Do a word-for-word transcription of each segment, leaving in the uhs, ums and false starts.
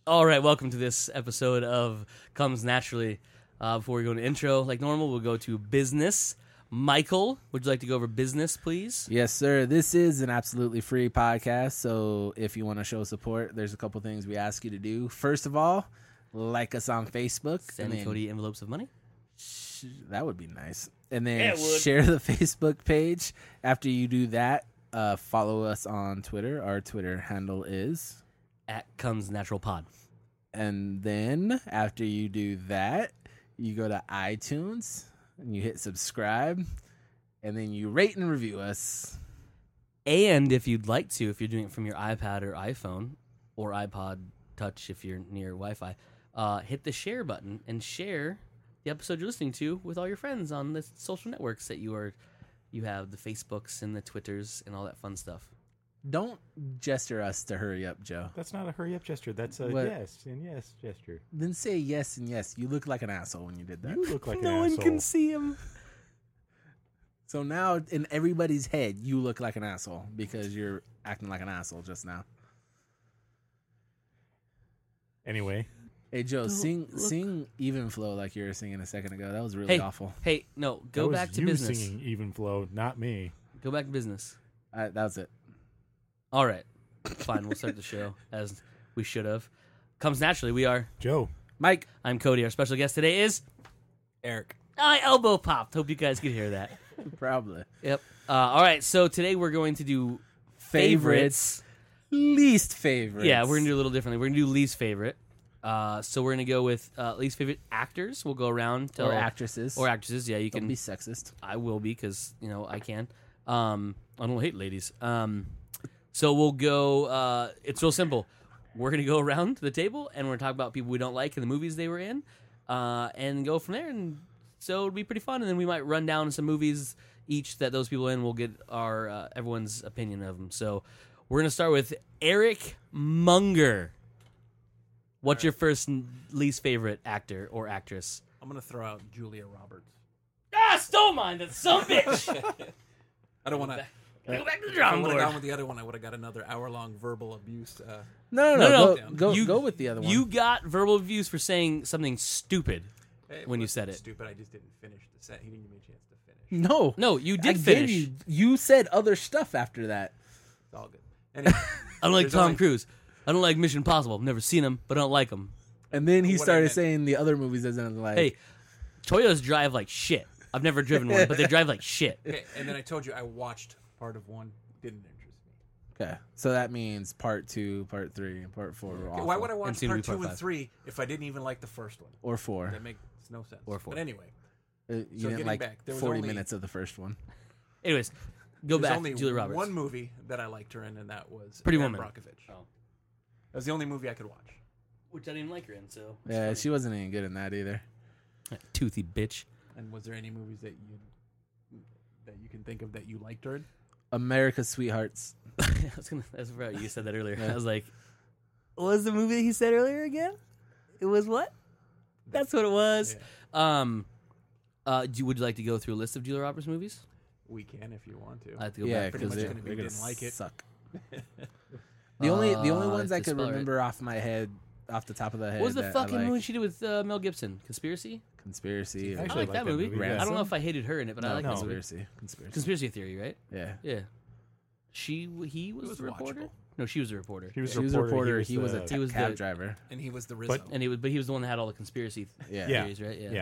All right, welcome to this episode of Comes Naturally. Uh, before we go into intro, like normal, we'll go to business. Michael, would you like to go over business, please? Yes, sir. This is an absolutely free podcast, so if you want to show support, there's a couple things we ask you to do. First of all, like us on Facebook. Send and then, Cody envelopes of money. sh- that would be nice. And then Yeah, it would. share the Facebook page. After you do that, uh, follow us on Twitter. Our Twitter handle is. At Comes Natural Pod. And then after you do that, you go to iTunes and you hit subscribe. And then you rate and review us. And if you'd like to, if you're doing it from your iPad or iPhone or iPod Touch if you're near Wi-Fi, uh, hit the share button and share the episode you're listening to with all your friends on the social networks that you are, you have the Facebooks and the Twitters and all that fun stuff. Don't gesture us to hurry up, Joe. That's not a hurry up gesture. That's a What? yes and yes gesture. Then say yes and yes. You look like an asshole when you did that. You look like no an one asshole. can see him. So now in everybody's head, you look like an asshole because you're acting like an asshole just now. Anyway, Hey, Joe, Don't sing look- sing Even Flow like you were singing a second ago. That was really Hey, awful. hey, no, that go was back to you business. singing even flow, not me. Go back to business. Uh, that was it. All right, fine. We'll start the show as we should have. Comes naturally. We are. Joe, Mike, I'm Cody. Our special guest today is Eric. I elbow popped. Hope you guys could hear that. probably. Yep. Uh, all right. So today we're going to do favorites. Least favorites. Yeah, we're gonna do a little differently. We're gonna do least favorite. Uh, so we're gonna go with uh, least favorite actors. We'll go around to Or actresses. or actresses. Yeah, you Don't can. be sexist. I will be because you know I can. Um, I don't hate ladies. Um, so we'll go. Uh, it's real simple. We're gonna go around the table and we're gonna talk about people we don't like and the movies they were in, uh, and go from there. And so it'll be pretty fun. And then we might run down some movies each that those people in. We'll get our uh, everyone's opinion of them. So we're gonna start with Eric Munger. What's your first and least favorite actor or actress? I'm gonna throw out Julia Roberts. Ah, stole mine, that son of a bitch. I don't want to. Go back to the If I drawing would have board. gone with the other one, I would have got another hour-long verbal abuse. Uh, No, No, no, no, no. no. Go, go, You- go with the other one. You got verbal abuse for saying something stupid. it When you wasn't said it. stupid. I just didn't finish the set. He didn't give me a chance to finish. No. No, you I did gave finish. You, you said other stuff after that. It's all good. Anyway, I don't like there's Tom only- Cruise. I don't like Mission Impossible. I've never seen him, but I don't like him. And then he What I started meant- saying the other movies doesn't like. Hey, Toyotas drive like shit. I've never driven one, but they drive like shit. Okay, and then I told you I watched part of one. Didn't interest me. Okay, so that means part two, part three, and part four. Were Okay, awful. why would I And watch soon to be part two part and five. three if I didn't even like the first one? Or four. That makes no sense. Or four. But anyway, Uh, you So didn't getting like back, there was forty only- minutes of the first one. Anyways, go there's back only to Julia Roberts. one movie that I liked her in, and that was Pretty Erin Woman. Brockovich. Oh. That was the only movie I could watch. Which I didn't like her in, so. it's Yeah, funny. she wasn't any good in that either. Toothy bitch. And was there any movies that you that you can think of that you liked her in? America's Sweethearts. I was gonna. That's right. You said that earlier. Yeah. I was like, "What was the movie he said earlier again? It was what? That's what it was." Yeah. Um, uh, do, would you like to go through a list of Julia Roberts movies? We can if you want to. I have to go Yeah, back. pretty because much they're, gonna be they're gonna didn't like it. suck. The only the only Uh, ones I to could spell it. remember off my head, off the top of the head. What was the that I fucking like, movie she did with uh, Mel Gibson? Conspiracy. Conspiracy. I or- Actually, like that like that movie. movie, I yeah. don't know if I hated her in it, but I no, like that movie. conspiracy. Conspiracy. Conspiracy theory, right? Yeah. Yeah. She, he was, was the reporter. watchable. No, she was the reporter. He was, She was a reporter. He was, the- a ta- he was cab the- driver. And he was the Rizzo. But- And he was, but he was the one that had all the conspiracy Yeah. Yeah. theories, right? Yeah. yeah.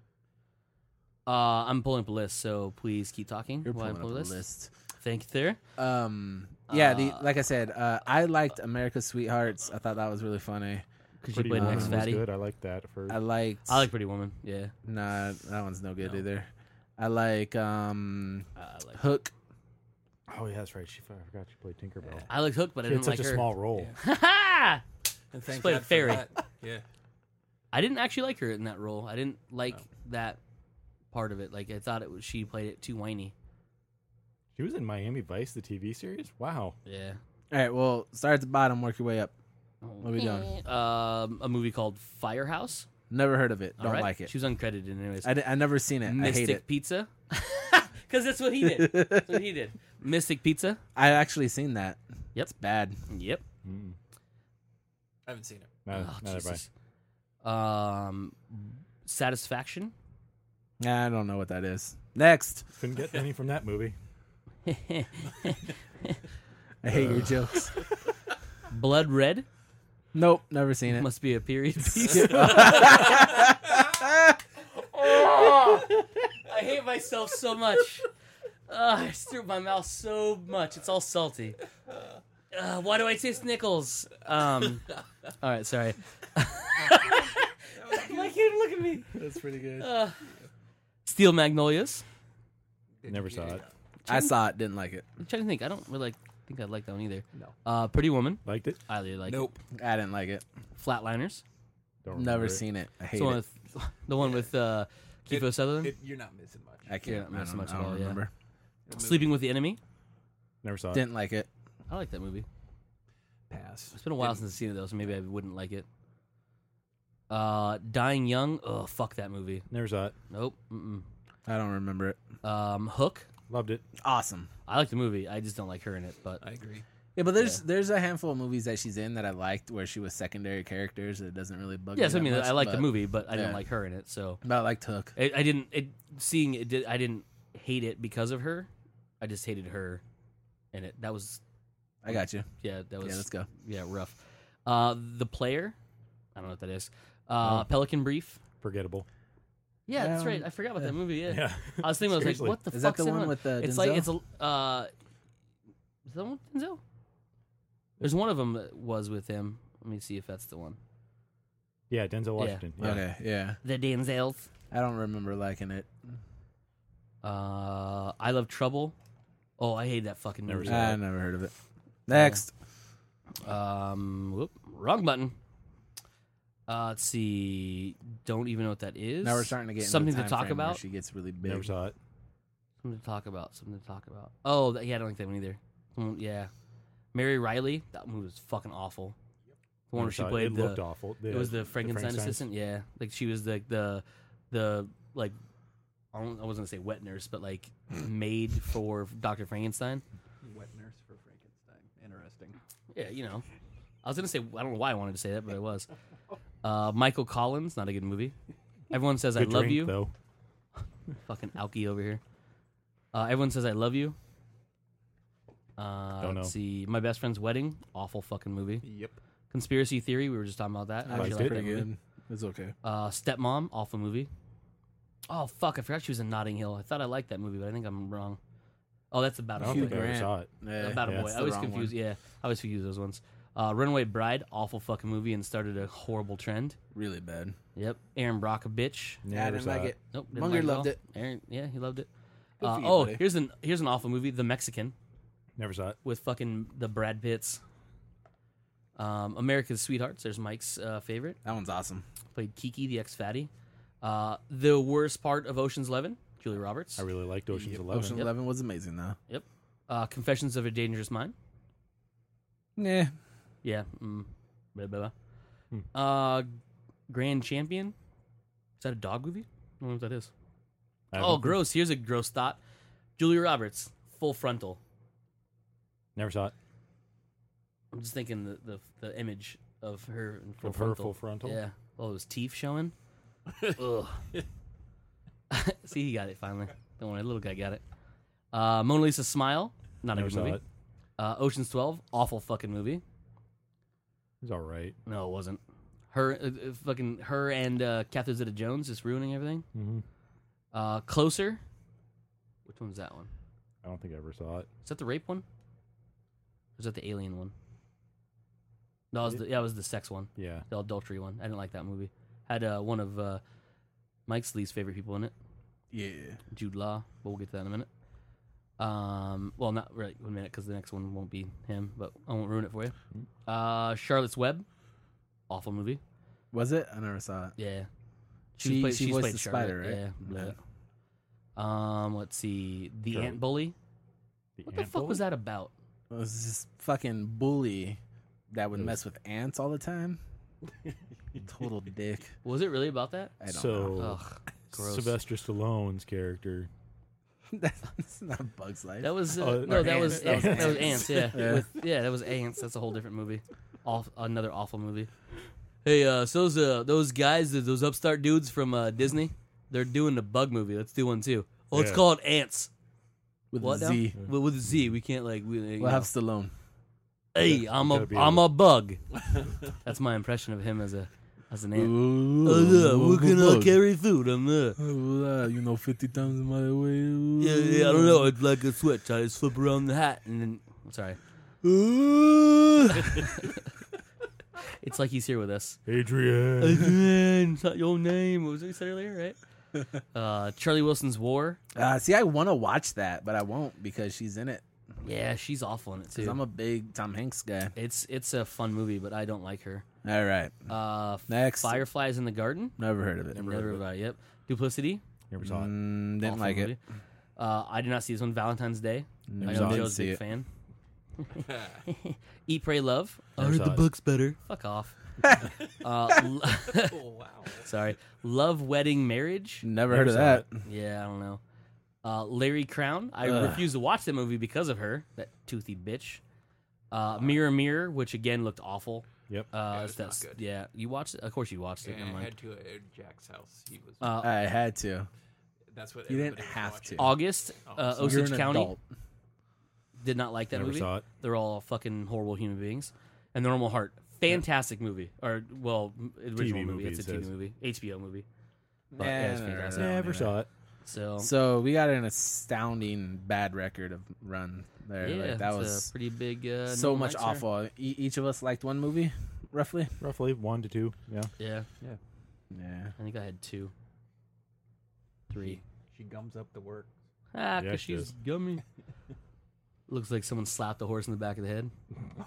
Uh, I'm pulling up a list, so please keep talking. You're while I pulling up pull a list. list. Thank you, there. Um. Yeah. the Uh, like I said, uh, I liked America's Sweethearts. I thought that was really funny. Because she Pretty played an Woman ex was fatty. good. I like that at first. I liked. I like Pretty Woman. Yeah, Nah, that one's no good No. either. I like um uh, I like. Hook. Oh yeah, that's right. She I forgot she played Tinkerbell. I like Hook, but I She had didn't such like a her. small role. Ha and thank played a God for fairy. that. Yeah. I didn't actually like her in that role. I didn't like No. that part of it. Like I thought it was she played it too whiny. She was in Miami Vice, the T V series. Wow. Yeah. All right. Well, start at the bottom, work your way up. What are we doing? Um, a movie called Firehouse. Never heard of it. All Don't right? like it. She was uncredited, anyways. I, di- I never seen it. I Mystic hate it. Pizza. Because that's what he did. That's what he did. Mystic Pizza. I actually seen that. Yep. It's bad. Yep. Mm. I haven't seen it. Not, Oh, not everybody. Jesus. Um, Satisfaction. Nah, I don't know what that is. Next. Couldn't get any from that movie. I hate your jokes. Blood Red. Nope, never seen it. Must be a period piece. Oh, I hate myself so much. Uh, I threw my mouth so much. It's all salty. Uh, why do I taste nickels? Um. All right, sorry. Why can't you look at me? That's pretty good. Uh, Steel Magnolias. Never saw it. I saw it, didn't like it. I'm trying to think. I don't really think I like that one either. No. Uh, Pretty Woman. Liked it? I really like Nope. I didn't like it. it. Flatliners. Don't remember Never it. seen it. I hate It's the one it. with the one with uh, Kiefer Sutherland. It, you're not missing much. I can't. Yeah, not I missing don't, much I at don't all, yeah. remember. Sleeping with the Enemy. Never saw it. Didn't like it. I like that movie. Pass. It's been a while since I've seen it though, so maybe I wouldn't like it. Uh, Dying Young. Oh, fuck that movie. Never saw it. Nope. Mm-mm. I don't remember it. Um, Hook. Loved it. Awesome. I like the movie. I just don't like her in it. But I agree. Yeah, but there's there's a handful of movies that she's in that I liked where she was secondary characters. It doesn't really bug yes, me I mean that I much, like the but- movie, but I yeah. didn't like her in it. So But I liked Hook. I, I didn't. It, seeing it, did, I didn't hate it because of her. I just hated her in it. That was I got you. yeah. That was Yeah, let's go. yeah rough. Uh, The Player. I don't know what that is. Uh, Oh. Pelican Brief. Forgettable. Yeah, that's Um, right. I forgot about yeah. that movie. Yeah. Yeah. I was thinking, I was like, Seriously. what the Is that fuck's the in one with the It's Denzel? like it's a. Uh, is that one with Denzel? There's one of them that was with him. Let me see if that's the one. Yeah, Denzel Washington. Yeah. Okay, yeah. The Denzels. I don't remember liking it. Uh, I Love Trouble. Oh, I hate that fucking Never movie. saw I it. never heard of it. Next. Um, whoop, wrong button. Uh, let's see. Don't even know what that is. Now we're starting to get into something the to time talk frame where about. She gets really big. Never saw it. Something to talk about. Something to talk about. Oh, that, yeah, I don't like that one either. Someone- yeah, Mary Riley. That movie was fucking awful. The one Never where she saw it. played It the. looked awful. It was the Frankenstein Frankensteins. assistant. Yeah, like she was the the the like. I don't- I wasn't gonna say wet nurse, but like maid for Doctor Frankenstein. Wet nurse for Frankenstein. Interesting. Yeah, you know. I was gonna say I don't know why I wanted to say that, but I was. Uh, Michael Collins, not a good movie. Everyone says Good I love drink, you. though. Fucking Alki over here. Uh, everyone says I love you. Uh, Don't know. let's see. My Best Friend's Wedding, awful fucking movie. Yep. Conspiracy Theory, we were just talking about that. I That was actually like pretty that movie. good. It's okay. Uh, Stepmom, awful movie. Oh fuck, I forgot she was in Notting Hill. I thought I liked that movie, but I think I'm wrong. Oh, that's About I a don't Hugh Boy. think I ever Grant. saw it. Yeah, About a yeah, Boy. it's I the always wrong confuse. one. Yeah, I always confuse those ones. Uh, Runaway Bride, awful fucking movie, and started a horrible trend. Really bad. Yep. Aaron Brock, a bitch. Yeah, I Never didn't saw like it. it. Nope. didn't Munger like loved all. it. Aaron, yeah, he loved it. Good Uh, for you, oh, buddy. here's an here's an awful movie, The Mexican, Never saw it. with fucking the Brad Pitts. Um, America's Sweethearts. There's Mike's uh, favorite. That one's awesome. Played Kiki, the ex-fatty. Uh, the worst part of Ocean's Eleven, Julie Roberts. I really liked Ocean's Yep, Eleven. Ocean Yep. Eleven was amazing though. Yep. Uh, Confessions of a Dangerous Mind. Yeah. Yeah. Mm, blah, blah, blah. Hmm. Uh, Grand Champion. Is that a dog movie? I don't know what that is. I Oh, haven't- gross. Here's a gross thought. Julia Roberts, Full Frontal. Never saw it. I'm just thinking the the, the image of her in Full Of her Frontal. full frontal. Yeah. Oh, those teeth showing. Ugh. See, he got it finally. Don't worry, little guy got it. Uh, Mona Lisa Smile. Not Never a good saw movie. it. Uh, Ocean's twelve. Awful fucking movie. It was all right. No, it wasn't. Her, uh, uh, fucking, her and uh, Catherine Zeta-Jones just ruining everything. Mm-hmm. Uh, Closer. Which one's that one? I don't think I ever saw it. Is that the rape one? Or is that the alien one? No, it was the, yeah, it was the sex one, Yeah. the adultery one. I didn't like that movie. Had uh, one of uh, Mike's least favorite people in it, Yeah. Jude Law. But we'll get to that in a minute. Um, well, not really a minute because the next one won't be him, but I won't ruin it for you. Uh, Charlotte's Web, awful movie. Was it? I never saw it. Yeah, She- played- she she's voiced played the Charlotte, spider, right? Yeah. Yeah. Blah. Um, let's see, The Charlotte. Ant Bully. The What the Ant fuck was Bully? that about? It was this fucking bully that would It was- mess with ants all the time. Total dick. Was it really about that? I don't So- know. Ugh, gross. Sylvester Stallone's character That's not Bug's Life. That was uh, Oh, no, or that Ants. was That was that was Ants. ants. Yeah, Yeah. With, yeah, that was ants. That's a whole different movie. Aw- another awful movie. Hey, uh, so those uh, those guys, those upstart dudes from uh, Disney, they're doing the Bug movie. Let's do one too. Oh, it's Yeah. called Ants. with What a now? Z. With, with a Z. We can't like. We, you We'll know. have Stallone. Hey, I'm a gotta be I'm able- a bug. That's my impression of him as a as an ant. Ooh, Oh, yeah, we're gonna bug. carry food. I'm the. Oh, uh, you know, fifty times my way. Yeah, yeah, I don't know. It's like a switch. I just flip around the hat and then. I'm sorry. Ooh. It's like he's here with us. Adrian. Adrian, it's not your name. What was it you said earlier, right? Uh, Charlie Wilson's War. Uh, see, I want to watch that, but I won't because she's in it. Yeah, she's awful in it Because too. I'm a big Tom Hanks guy. It's it's a fun movie, but I don't like her. All right. Uh, Next. Fireflies in the Garden. Never heard of it. Never Never heard of about it. Yep. Duplicity. Never saw it. Mm, didn't awful like movie. it. Uh, I did not see this one. Valentine's Day. Never I saw know it. Joe's a Didn't big see fan. Eat, Pray, Love. I Never heard saw the it. book's better. Fuck off. uh, l- Oh wow. sorry. Love, Wedding, Marriage. Never, Never heard of saw that. it. Yeah, I don't know. Uh, Larry Crown. I Ugh. refuse to watch that movie because of her. That toothy bitch. Uh, Mirror, Mirror, which again looked awful. Yep. Uh, Yeah, it was that's not good. yeah. You watched it? Of course you watched it. Yeah, Never I mind. had to at Jack's house. He was. Uh, I had to. that's what you didn't everybody was have watching. to. August, Oh, uh, so You're Osage an County. adult. Did not like that Never movie. saw it. They're all fucking horrible human beings. And The Normal Heart, fantastic movie. Or well, m- original T V movie. movie, It's a it T V says. movie, H B O movie. But, Nah, yeah, it's no, no, fantastic. no, no, Never no. saw it. So, So we got an astounding bad record of run there. yeah, Like, that it's was a pretty big. Uh, so no much nights there. awful. E- each of us liked one movie, roughly. Roughly one to two. Yeah. Yeah, Yeah. I think I had two, three. She gums up the work. Ah, Yeah, because she she's does. gummy. Looks like someone slapped a horse in the back of the head.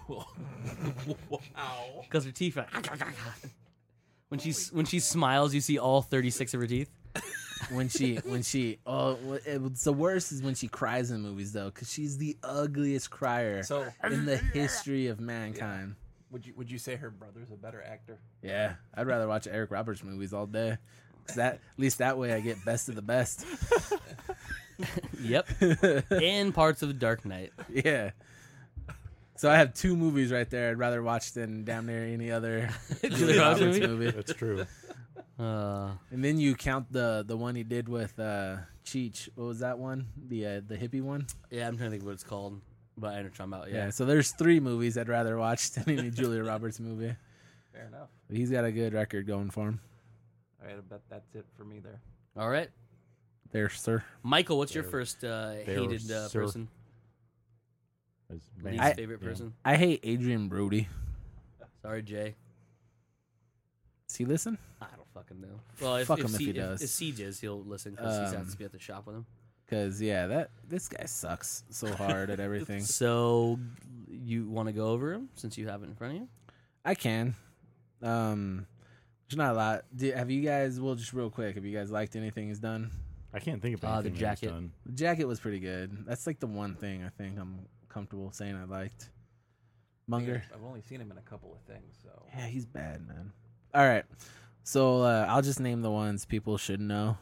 Wow. Because her teeth are. When she when she smiles, you see all thirty-six of her teeth. When she, when she, oh, wh- it, was- the worst is when she cries in movies though, because she's the ugliest crier So in the history of mankind. Would you would you say her brother's a better actor? Yeah, I'd rather watch Eric Roberts movies all day. 'Cause that, at least that way I get best of the best. Yep. And parts of The Dark Knight. Yeah. So I have two movies right there I'd rather watch than damn near any other Julia Roberts Roberts movie? movie. That's true. Uh, And then you count the the one he did with uh, Cheech. What was that one? The uh, the hippie one. yeah, I'm trying to think what it's called, but I know what you're talking about. Yeah. Yeah. So there's three movies I'd rather watch than any Julia Roberts movie. Fair enough. But he's got a good record going for him. All right, I bet that's it for me there. All right, There, sir. Michael, what's your There- first uh, there, hated uh, sir. person? As Least man- favorite yeah. person? I hate Adrian Brody. Sorry, Jay. Does he listen? I don't fucking know. Well, if, Fuck if, him if C- he does. If, if Sieges, he'll listen because he has Um, to be at the shop with him. Because yeah, that this guy sucks so hard at everything. So, you want to go over him since you have it in front of you? I can. Um, there's not a lot. Do, have you guys? Well, just real quick. Have you guys liked anything he's done? I can't think of Uh, the anything that he's jacket. done. The jacket was pretty good. That's like the one thing I think I'm comfortable saying I liked. Munger. I've only seen him in a couple of things, so Yeah, he's bad, man. All right. So uh, I'll just name the ones people should know.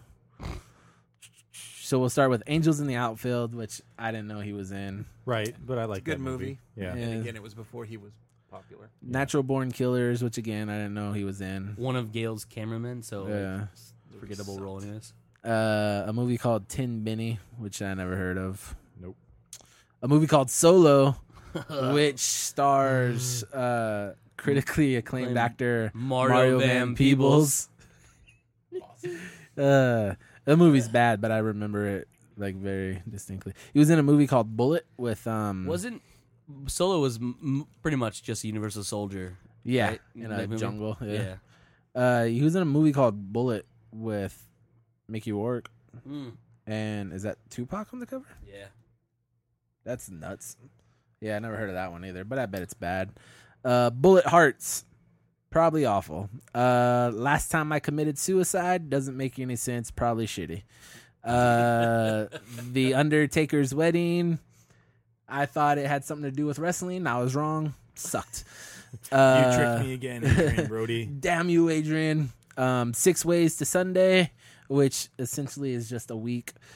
So we'll start with Angels in the Outfield, which I didn't know he was in. Right, but I like good that movie. Yeah. Yeah. and again, it was before he was popular. Natural Born Killers, which again I didn't know he was in. One of Gail's cameramen, so Yeah. forgettable role anyways. Uh, a movie called Tin Benny, which I never heard of. Nope. A movie called Solo, which stars uh, critically acclaimed Acclaimed actor Mario, Mario Van, Van Peebles. Peebles. Uh, the movie's bad, but I remember it like very distinctly. He was in a movie called Bullet with um. Wasn't Solo was m- m- pretty much just a Universal Soldier. yeah right? in That a movie? jungle. Yeah. Yeah. Uh, he was in a movie called Bullet with Mickey Rourke, Mm. and is that Tupac on the cover? Yeah. That's nuts. Yeah, I never heard of that one either, but I bet it's bad. Uh, Bullet Hearts, probably awful. Uh, last time I committed suicide, doesn't make any sense, probably shitty. Uh, The Undertaker's Wedding, I thought it had something to do with wrestling. I was wrong. Sucked. Uh, You tricked me again, Adrian Brody. Damn you, Adrian. Um, Six Ways to Sunday, which essentially is just a week.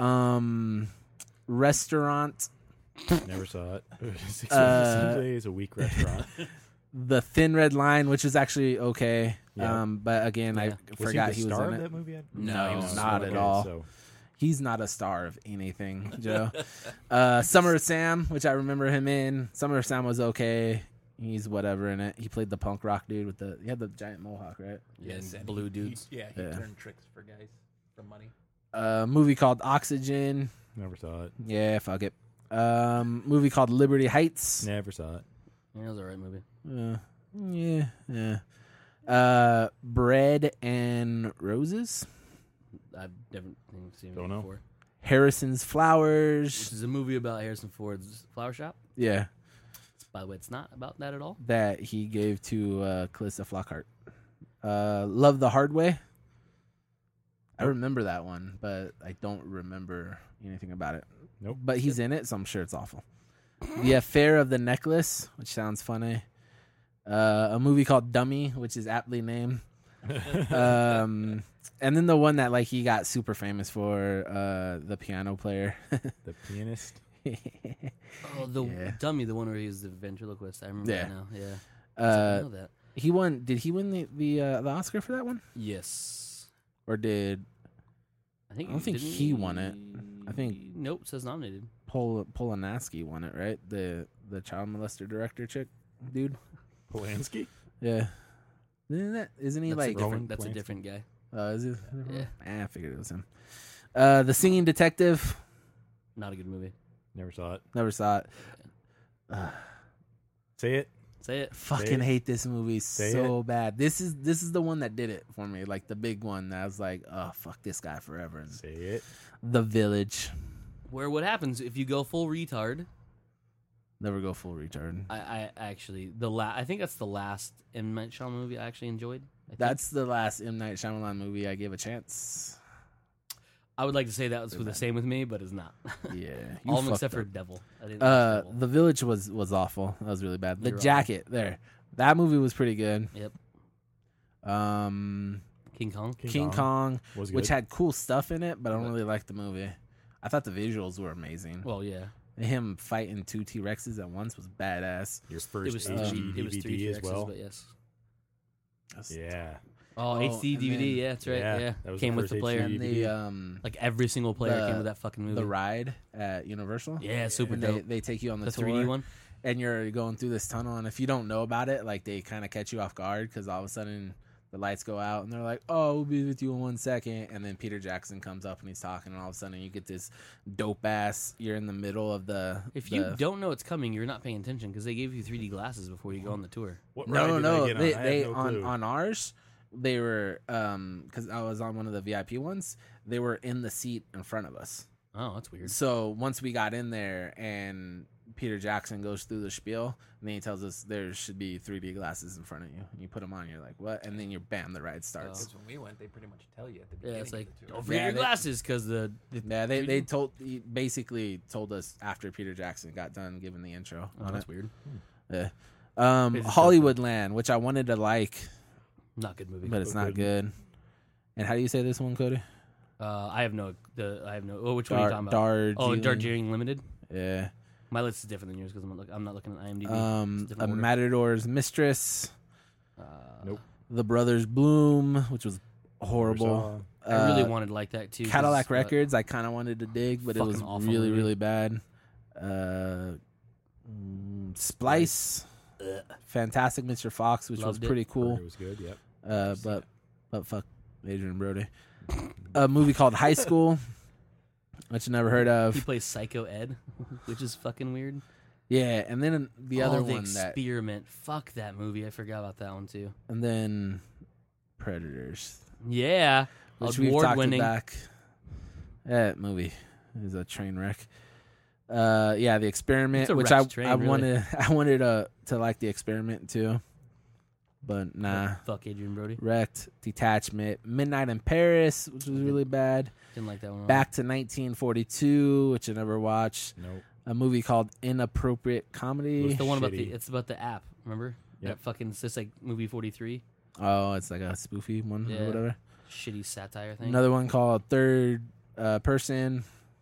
Um, Restaurant. Never saw it. Six Uh, days a week restaurant. The Thin Red Line, which is actually okay. Yeah. Um, but again, Yeah. I Was forgot he, he, the was star in of it. that movie? I- No, he was not okay, at all. So He's not a star of anything, Joe. uh, Summer of Sam, which I remember him in. Summer of Sam was okay. He's whatever in it. He played the punk rock dude with the. He had the giant mohawk, right? Yeah, Yes, and and blue he- dudes. He, yeah, he Yeah. turned tricks for guys for money. A movie called Oxygen. never saw it. Yeah, fuck it. Um, movie called Liberty Heights. Never saw it. Yeah, it was a alright movie. Uh, yeah, yeah. Uh, Bread and Roses. I've never seen it Don't know. before. Harrison's Which Flowers. is a movie about Harrison Ford's flower shop. Yeah, By the way, it's not about that at all. that he gave to uh, Calista Flockhart. Uh, Love the Hard Way. I remember that one, but I don't remember anything about it. Nope. But he's in it, so I'm sure it's awful. The Affair of the Necklace, which sounds funny. Uh, a movie called Dummy, which is aptly named. um, and then the one that like he got super famous for, uh, the piano player. The pianist. Oh, the Yeah. dummy, the one where he was the ventriloquist. I remember Yeah. that now. Yeah, I uh, know that. he won. Did he win the the uh, the Oscar for that one, Yes, or did I think. I don't think didn't he won it. I think- nope. Says nominated. Pol Polanski won it? Right, the the child molester director chick, dude. Polanski? Yeah, isn't that? Isn't he That's like? a different, Roman that's a Polanski? different guy. Uh, is it? Yeah. Ah, I figured it was him. Uh, the Singing Detective. Not a good movie. Never saw it. Never saw it. Uh, Say it. Say it. fucking it. hate this movie Say so bad. This is this is the one that did it for me. Like the big one that I was like, oh fuck this guy forever. And Say it. The Village. Where what happens if you go full retard? Never go full retard. I, I actually the la- I think that's the last M Night Shyamalan movie I actually enjoyed. I think. That's the last M Night Shyamalan movie I gave a chance. I would like to say that was They're for the bad. same with me, but it's not. Yeah, you All of them fucked except for up. Devil. I didn't watch Uh, Devil. The Village was was awful. That was really bad. The You're wrong. Jacket there. That movie was pretty good. Yep. Um, King Kong. King, King, Kong, Kong, was good. which had cool stuff in it, but I don't But- really like the movie. I thought the visuals were amazing. Well, yeah. Him fighting two T Rexes at once was badass. your It first was H D three. It was D three V D as T-Rexes, well. but yes. Yeah. Oh, Oh, H D and D V D. then- Yeah, that's right. Yeah, Yeah, that was came the with the first player. H D And D V D. the um Like every single player The- came with that fucking movie. the ride at Universal. Yeah, super And dope. they, they take you on the, the tour, three D one. and you're going through this tunnel, and if you don't know about it, like they kind of catch you off guard because all of a sudden the lights go out, and they're like, "Oh, we'll be with you in one second. And then Peter Jackson comes up and he's talking, and all of a sudden you get this dope ass. You're in the middle of the. If the, you don't know it's coming, you're not paying attention because they gave you three D glasses before you go on the tour. What no, ride no, did no, I they get on? I they have no on clue. on ours. They were um because I was on one of the V I P ones. They were in the seat in front of us. Oh, that's weird. So once we got in there and Peter Jackson goes through the spiel, and then he tells us there should be three D glasses in front of you. And you put them on, you're like, what? And then you're bam, the ride starts. Because when we went, they pretty much tell you at the Yeah, beginning. it's like of the tour. don't forget Yeah, your they- glasses because the, the Yeah, they, they three D told he basically told us after Peter Jackson got done giving the intro Oh, on that's it. weird. Yeah. Um, It's just Hollywood Land, which I wanted to like, Not a good movie. but it's So not good. And how do you say this one, Cody? Uh, I have no the I have no. Oh, which one are you Dar- talking about? Darjeeling. Oh, Darjeeling Limited. Yeah. My list is different than yours because I'm, not look- I'm not looking at IMDb. It's Um, a a different order. Matador's Mistress, Uh, Nope. The Brothers Bloom, which was Never horrible. saw. I really Uh, wanted to like that too. 'cause, Cadillac uh, Records, I kind of wanted to dig, but it was Fucking awful really, movie. really bad. Uh, mm, Splice, Ugh. Fantastic Mister Fox, which Loved was it. pretty cool. It was good. Yep. Uh, but but fuck Adrian Brody. A movie called High School, which I never heard He of. plays Psycho Ed, which is fucking weird. Yeah, and then the oh, other the one that, Experiment. Fuck that movie. I forgot about that one too. and then Predators, Yeah, which we've award talked winning. back. That movie is a train wreck. Uh, yeah, the Experiment, It's a which I wrecked train, I really. wanted I wanted to to like the Experiment too, but nah. Fuck Adrian Brody. Wrecked, Detachment, Midnight in Paris, which was really bad. Didn't like that one. Back to nineteen forty-two, which I never watched. Nope. A movie called Inappropriate Comedy. It's the one about the. Shitty. It's about the app. Remember? Yep. That fucking. It's just like movie forty-three. Oh, it's like a spoofy one Yeah. or whatever. Shitty satire thing. Another one called Third uh, Person.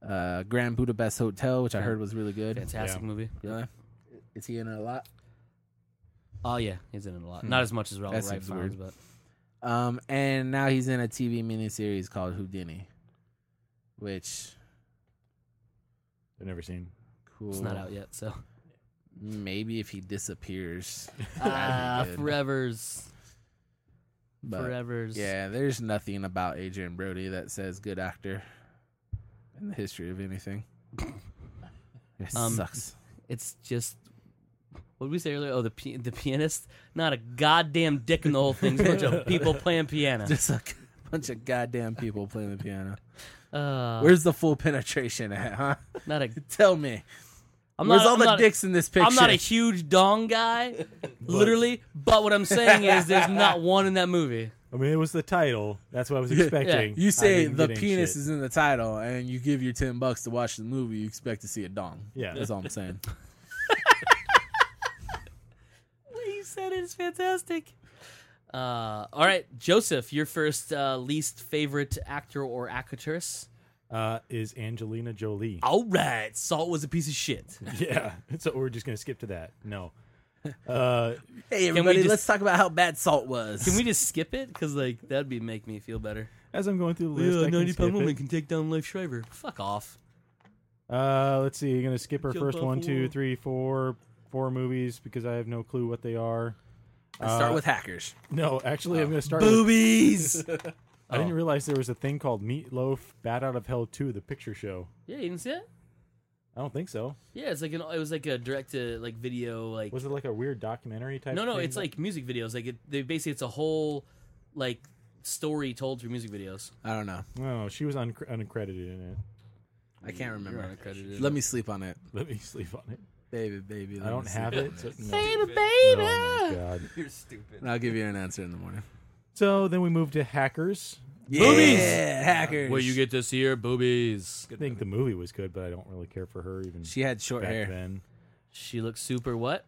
Uh, Grand Budapest Hotel, which I heard was really good. Fantastic Yeah. movie. Yeah. Is he in it a lot? Oh yeah, he's in it a lot. Hmm. Not as much as Robert That Wright seems Fiennes, weird. but Um, and now he's in a T V miniseries called Houdini, which I've never seen. cool. it's not out yet. So Maybe if he disappears, ah, that'd be good. forevers, But, forevers. yeah, there's nothing about Adrian Brody that says good actor in the history of anything. It Um, sucks. It's just what did we say earlier? Oh, the pi- the pianist. Not a goddamn dick in the whole thing. It's a bunch of people playing piano. Just a bunch of goddamn people playing the piano. Uh, Where's the full penetration at, huh? not a. Tell me. I'm Where's not, all I'm the not, dicks in this picture? I'm not a huge dong guy, literally. But what I'm saying is, there's not one in that movie. I mean, it was the title. That's what I was expecting. You I say didn't the get any penis shit. is in the title, and you give your ten bucks to watch the movie. You expect to see a dong. Yeah. That's all I'm saying. He said it is fantastic. Uh, all right, Joseph, your first uh, least favorite actor or actress. Uh, is Angelina Jolie. All right, Salt was a piece of shit. Yeah. So we're just gonna skip to that. No. Uh, Hey, everybody, just- let's talk about how bad Salt was. Can we just skip it? Because like that'd be make me feel better. as I'm going through the list, Yeah, I can ninety skip pound woman it. can take down Life Shriver. Fuck off. Uh, let's see. You're gonna skip our Jump first off one, the two, wall. three, four, four movies because I have no clue what they are. Let's start Uh, with hackers. No, actually, I'm gonna start. With, Boobies. I didn't realize there was a thing called Meatloaf Bat Out of Hell two, the picture show. Yeah, you didn't see it? I don't think so. Yeah, it's like an, it was like a direct to like video like. Was it like a weird documentary type? No, no, thing? it's like music videos. Like it, they basically it's a whole like story told through music videos. I don't know. No, she was un- uncredited in it. I can't remember. You're uncredited. Let me sleep on it. Let me sleep on it. Baby, baby. let I me don't sleep have on it. So, no. Baby, baby. Oh my god. You're stupid. And I'll give you an answer in the morning. So then we move to Hackers. Boobies! Yeah, hackers. Where you get to see her boobies. I think the movie was good, but I don't really care for her even She had short back hair. then. She looks super what?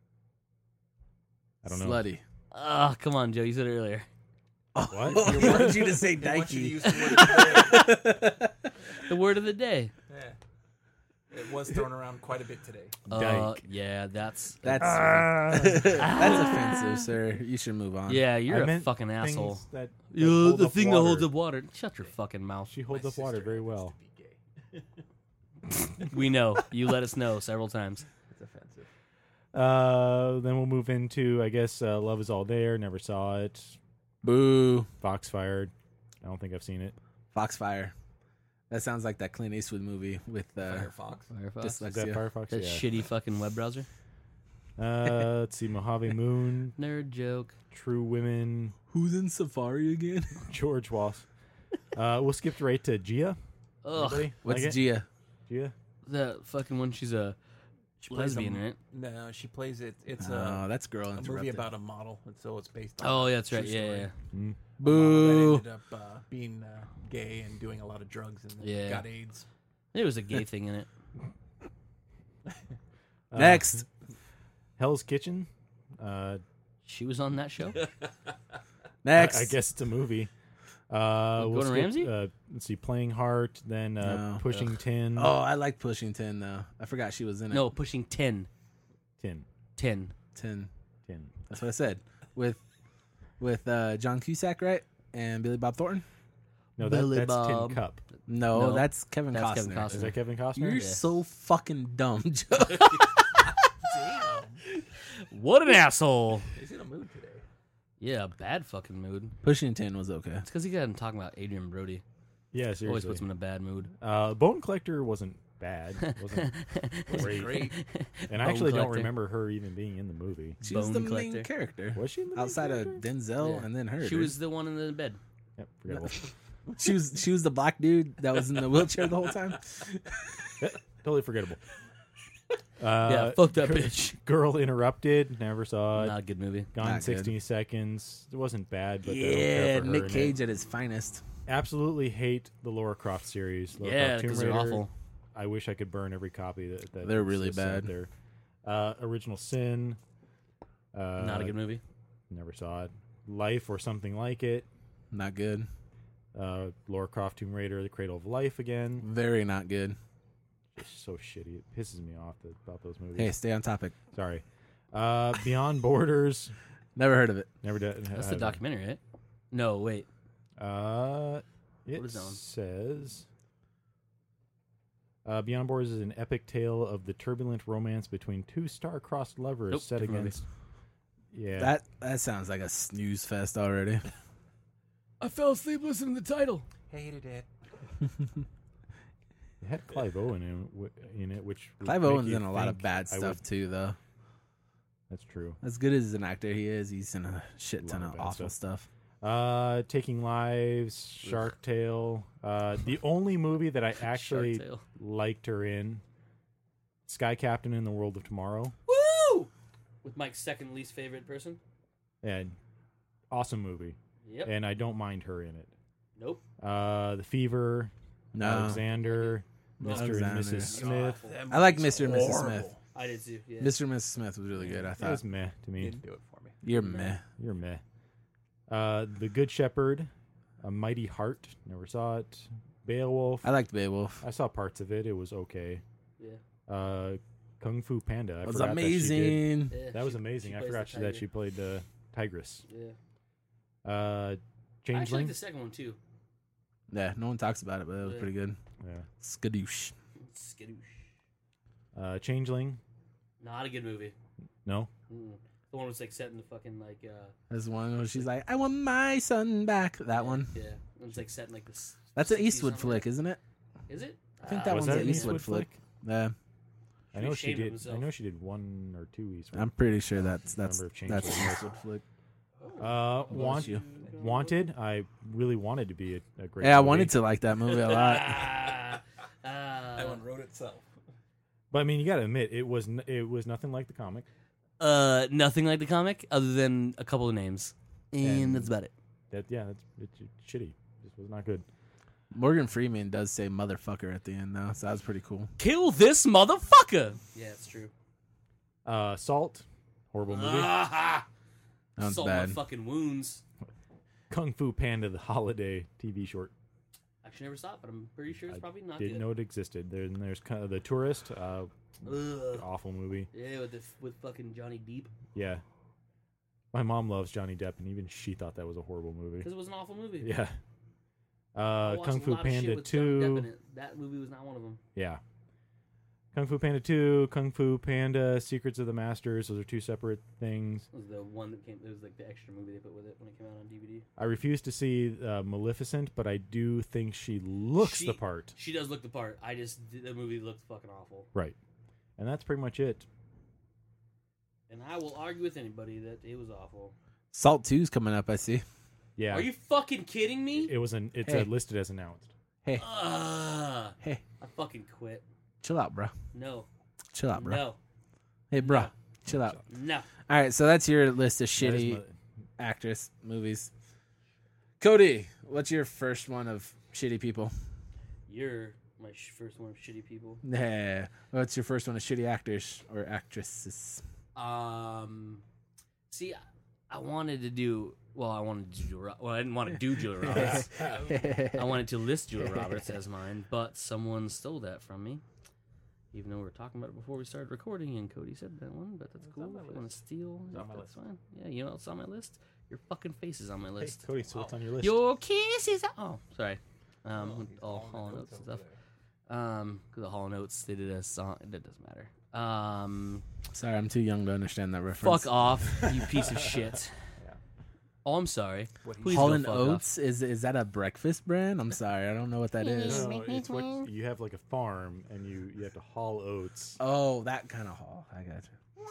I don't know. Slutty. Oh, come on, Joe. You said it earlier. What? I wanted you to say They want you to dykey. use the word today. The word of the day. Yeah. It was thrown around quite a bit today. Uh, Dyke. yeah, that's That's Ah. that's offensive, sir. You should move on. yeah. You're I a meant fucking things asshole. That, that Yeah, hold the up thing water. that holds up water. Shut your fucking mouth. She holds My up water sister very happens well. to be gay. We know. You let us know several times. It's offensive. Uh, then we'll move into, I guess, uh, Love Is All There. Never saw it. Boo. Foxfired. I don't think I've seen it. Foxfire. That sounds like that Clint Eastwood movie with uh, Firefox. Firefox. Is that dyslexia. Firefox? That yeah. shitty fucking web browser. Uh, let's see. Mojave Moon. Nerd joke. True Women. Who's in Safari again? George Wallace. Uh, we'll skip right to Gia. Ugh. Anybody What's like it? Gia? Gia? That fucking one. She's a She plays lesbian, a, right? No, she plays it. It's Oh, a, that's girl a movie interrupted. about a model, and so it's based on. Oh, a yeah, that's true right. Yeah, story. yeah. Mm. A model Boo. that ended up uh, being uh, gay and doing a lot of drugs and then Yeah. got AIDS. There was a gay thing in it. Uh, Next. Hell's Kitchen. Uh, She was on that show. Next. I, I guess it's a movie. Uh, With we'll Gordon skip, Ramsay? Uh, let's see, Playing Heart, then uh, No. Pushing Tin. Oh, I like Pushing Tin though. I forgot she was in it. No, pushing ten. Tin. ten. Tin. Tin. That's what I said. With with uh, John Cusack, right? And Billy Bob Thornton. No, that, Billy that's Bob. Tin Cup. No, No, that's Kevin that's Costner. Kevin Costner. Is that Kevin Costner? You're Yeah. so fucking dumb, Joe. What an asshole. He's in a mood today. Yeah, bad fucking mood. Pushing Tin was okay. It's because he got him talking about Adrian Brody. Yeah, Always seriously. puts him in a bad mood. Uh, Bone Collector wasn't bad. Wasn't great. Great. And I Bone actually don't Collector. remember her even being in the movie. She was Bone the main Collector. character. Was she in the main Outside of character? Denzel Yeah. and then her. She dude. was the one in the bed. Yep, forgettable. she was she was the black dude that was in the wheelchair the whole time. Totally forgettable. Uh, yeah, fuck that Gir- bitch. Girl Interrupted. Never saw it. Not a good movie. Gone Not in good. sixty seconds. It wasn't bad, but I don't Yeah, care for her Nick in it. Cage at his finest. Absolutely hate the Laura Croft series. Lara Yeah, Croft Tomb because they're Raider. awful. I wish I could burn every copy that, that They're really exists out bad. there. Uh, Original Sin. Uh, Not a good movie. Never saw it. Life or something like it. Not good. Uh, Lara Croft, Tomb Raider, The Cradle of Life again. Very not good. It's so shitty. It pisses me off that, about those movies. Hey, stay on topic. Sorry. Uh, Beyond Borders. Never heard of it. Never did. That's the documentary, right? No, wait. Uh, it What is that one? says uh, Beyond Borders is an epic tale of the turbulent romance between two star-crossed lovers Nope, set different movie. against. Yeah, That that sounds like a snooze fest already. I fell asleep listening to the title. Hated it. it had Clive Owen in, w- in it, which would Clive make Owen's you in a lot of think bad I stuff would- too, though. That's true. As good as an actor he is, he's in a shit ton Lot of of bad awful stuff. Uh, Taking Lives, Shark Tale. Uh, the only movie that I actually Shark Tale. liked her in, Sky Captain in the World of Tomorrow. Woo! With Mike's second least favorite person. And awesome movie. Yep. And I don't mind her in it. Nope. Uh, The Fever, No, Alexander, Mister and Alexander. Missus Smith. I like Mister and Missus Smith. I did too. Yeah. Mister and Missus Smith was really good. I That thought was meh to me. Didn't do it for me. you're meh. You're meh. Uh, The Good Shepherd, A Mighty Heart. Never saw it. Beowulf. I liked Beowulf. I saw parts of it. It was okay. Yeah. Uh, Kung Fu Panda. I It was forgot that she did- amazing. Yeah, That was she- amazing. she I plays forgot the she, that tiger. she played uh, Tigress. Yeah. Uh, I actually Changeling. like the second one too. Yeah, no one talks about it, but it was Yeah. pretty good. Yeah. Skadoosh. Skadoosh. Uh, Changeling. Not a good movie. No. Mm-mm. The one was like set in the fucking like. uh There's one where she's like, "I want my son back." That one. Yeah. It was like set in like this. That's an sixties Eastwood something. flick, isn't it? Is it? I think Uh, that Was one's that an an Eastwood, Eastwood flick. Yeah, I know she ashamed of did. I himself. know she did one or two Eastwood. I'm pretty sure that's that's Remember if that's an Changeling was- Eastwood flick. Uh, Bless want, you. Wanted. I really wanted to be a, a great. Yeah, I movie. wanted to like that movie a lot. Ah, uh, That one wrote itself. But I mean, you got to admit, it was n- it was nothing like the comic. uh, nothing like the comic, other than a couple of names, and, And- that's about it. That yeah, that's it's, it's shitty. This was not good. Morgan Freeman does say "motherfucker" at the end, though, so that was pretty cool. Kill this motherfucker. Yeah, it's true. Uh, Salt, horrible movie. Ah, That one's Salt bad. my fucking wounds. Kung Fu Panda, the holiday T V short. Actually, never saw it, but I'm pretty sure it's I probably not Didn't good. know it existed. There, and there's kind of the Tourist. Uh, Ugh. awful movie. Yeah, with the, with fucking Johnny Depp, Yeah. My mom loves Johnny Depp, and even she thought that was a horrible movie. because it was an awful movie. Yeah. I Uh, watched Kung a Fu lot of shit Panda with Johnny Depp in two. it. That movie was not one of them. Yeah. Kung Fu Panda two, Kung Fu Panda, Secrets of the Masters. Those are two separate things. It was the one that came. It was like the extra movie they put with it when it came out on D V D. I refuse to see uh, Maleficent, but I do think she looks She- the part. She does look the part. I just the movie looked fucking awful, Right. And that's pretty much it. and I will argue with anybody that it was awful. Salt two's coming up. I see. Yeah. Are you fucking kidding me? It was an. It's Hey. uh, listed as announced. Hey, Ugh. hey, I fucking quit. chill out, bro. No, Chill out, bro. no, Hey, bro, chill out. no. All right, so that's your list of That is shitty my- actress movies. Cody, what's your first one of shitty people? You're my sh- first one of shitty people. Nah. What's your first one of shitty actors or actresses? Um, see, I, I wanted to do. Well, I wanted to do. Julia Ro- Well, I didn't want to do Julia Roberts. I wanted to list Julia Roberts as mine, but someone stole that from me. Even though we were talking about it before we started recording, and Cody said that one, but that's It's cool. on my If you want to list. steal, It's on my that's fine. Yeah, you know what's on my list? Your fucking face is on my Hey, list. Cody, so what's on your list? Your kiss is. Oh, sorry. Um, Oh, with he's all calling Hall the Notes and notes stuff. over Um, because the Hall Notes, they did a song. It doesn't matter. Um, Sorry, I'm too young to understand that reference. fuck off, you piece of shit. Oh, I'm sorry. What he Please Hall go and fuck Oats is is that a breakfast brand? I'm sorry, I don't know what that No, is. no, it's what you have like a farm and you, you have to haul oats. Oh, that kind of hall. I got you.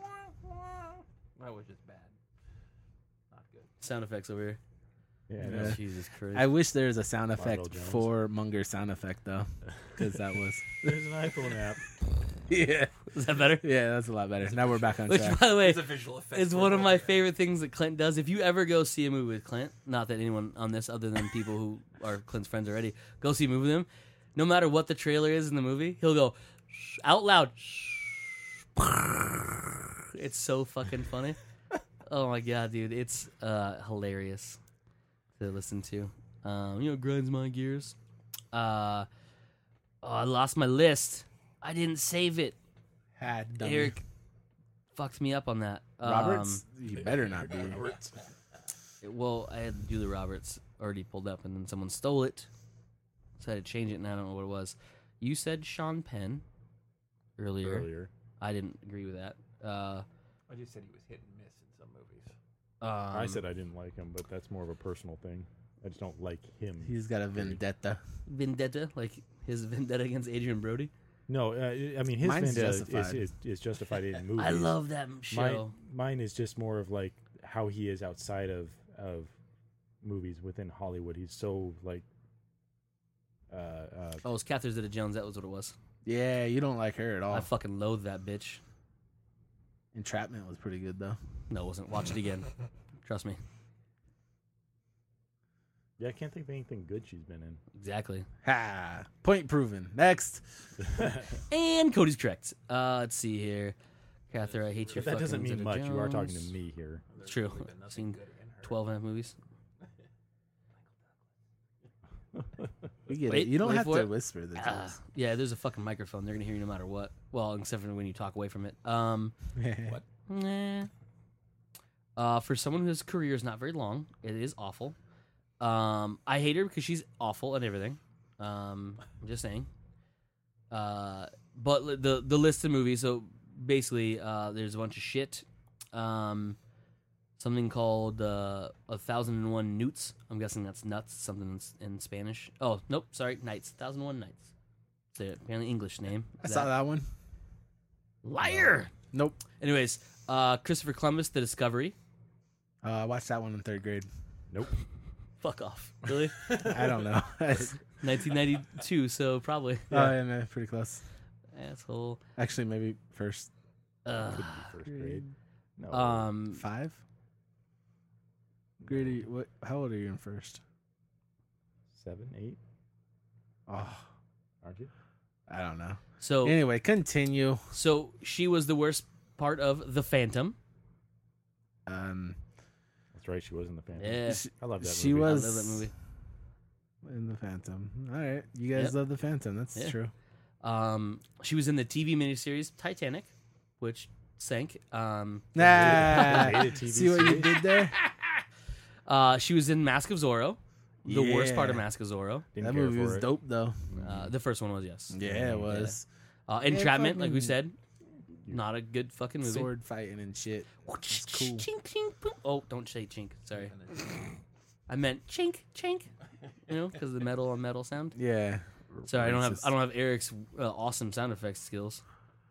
That was just bad. Not good. Sound effects over here. Yeah, I Yeah. know. Jesus Christ. I wish there was a sound Marvel effect Jones. for Munger sound effect though, because that was There's an iPhone app. yeah Is that better? yeah that's a lot better. Now we're back on Which, track. by the way, It's a visual effect. is for one of my Roger. favorite things that Clint does. If you ever go see a movie with Clint, not that anyone on this other than people who are Clint's friends already, go see a movie with him, no matter what the trailer is in the movie, he'll go "Shh," out loud. "Shh." It's so fucking funny. Oh my god, dude. It's uh, hilarious to listen to. Um, you know, grinds my gears. Uh, oh, I lost my list. I didn't save it. Had dummy. Eric fucked me up on that. Roberts. You better not be. Um, well, I had Julia Roberts already pulled up, and then someone stole it, so I had to change it, and I don't know what it was. You said Sean Penn earlier. Earlier. I didn't agree with that. Uh, I just said he was hit and miss in some movies. um, I said I didn't like him, but that's more of a personal thing. I just don't like him. He's got a vendetta. Vendetta, like his vendetta against Adrian Brody. No, uh, I mean his Mine's vendetta is, justified. is, is justified in movies. I love that show. Mine, mine is just more of like how he is outside of of movies within Hollywood. He's so like. Uh, uh, Oh, it was Catherine Zeta-Jones. That was what it was. Yeah, you don't like her at all. I fucking loathe that bitch. Entrapment was pretty good though. No, it wasn't. Watch it again. Trust me. yeah, I can't think of anything good she's been in. Exactly. Ha! Point proven. Next. And Cody's correct. Uh, let's see here. Catherine, I hate you. But that doesn't fucking mean much. You are talking to Zeta-Jones. me here. It's true. Really been I've nothing seen good in her. twelve and a half movies. We get Wait, it. You don't wait have for to it. whisper the Ah, yeah, there's a fucking microphone. They're gonna hear you no matter what. Well, except for when you talk away from it. Um, What? nah. Uh, for someone whose career is not very long, it is awful. Um, I hate her because she's awful at everything. Um, I'm just saying. Uh, but li- the the list of movies. So basically, uh, there's a bunch of shit. Um, something called uh, a thousand and one newts. I'm guessing that's nuts. Something in, s- in Spanish. Oh nope, sorry, nights. Thousand and one nights. It's a apparently English name. I Is saw that- that one. Liar. Nope. Anyways, uh, Christopher Columbus, The Discovery. Uh, I watched that one in third grade. Nope. Fuck off. Really? I don't know. oh nineteen ninety-two, so probably. yeah, man, pretty close. Asshole. Actually, maybe first Uh, Could be first grade. No. um, five. Grade? are you- What? How old are you in first? seven, eight, Oh, aren't you? I don't know. so Anyway, continue. so she was the worst part of The Phantom. Um, That's right. She was in the Phantom. Yeah. she, I love that she movie. I was love that movie. in the Phantom. All right, you guys Yep. love the Phantom. That's Yeah. true. Um, she was in the T V miniseries Titanic, which sank. Um, Nah, Rated T V see what you series? did there? uh, she was in Mask of Zorro, the worst part of Yeah. Mask of Zorro. Didn't That care movie for was it. dope though. Uh, the first one was yes. Yeah, it was. Uh, Yeah, Entrapment, like we fucking- said, not a good fucking movie. Sword fighting and shit. It's cool. Chink, chink, boom. Oh, don't say chink. Sorry. I meant chink, chink. You know, because of the metal on metal sound. Yeah. Sorry, I don't have Racist. I don't have Eric's uh, awesome sound effects skills.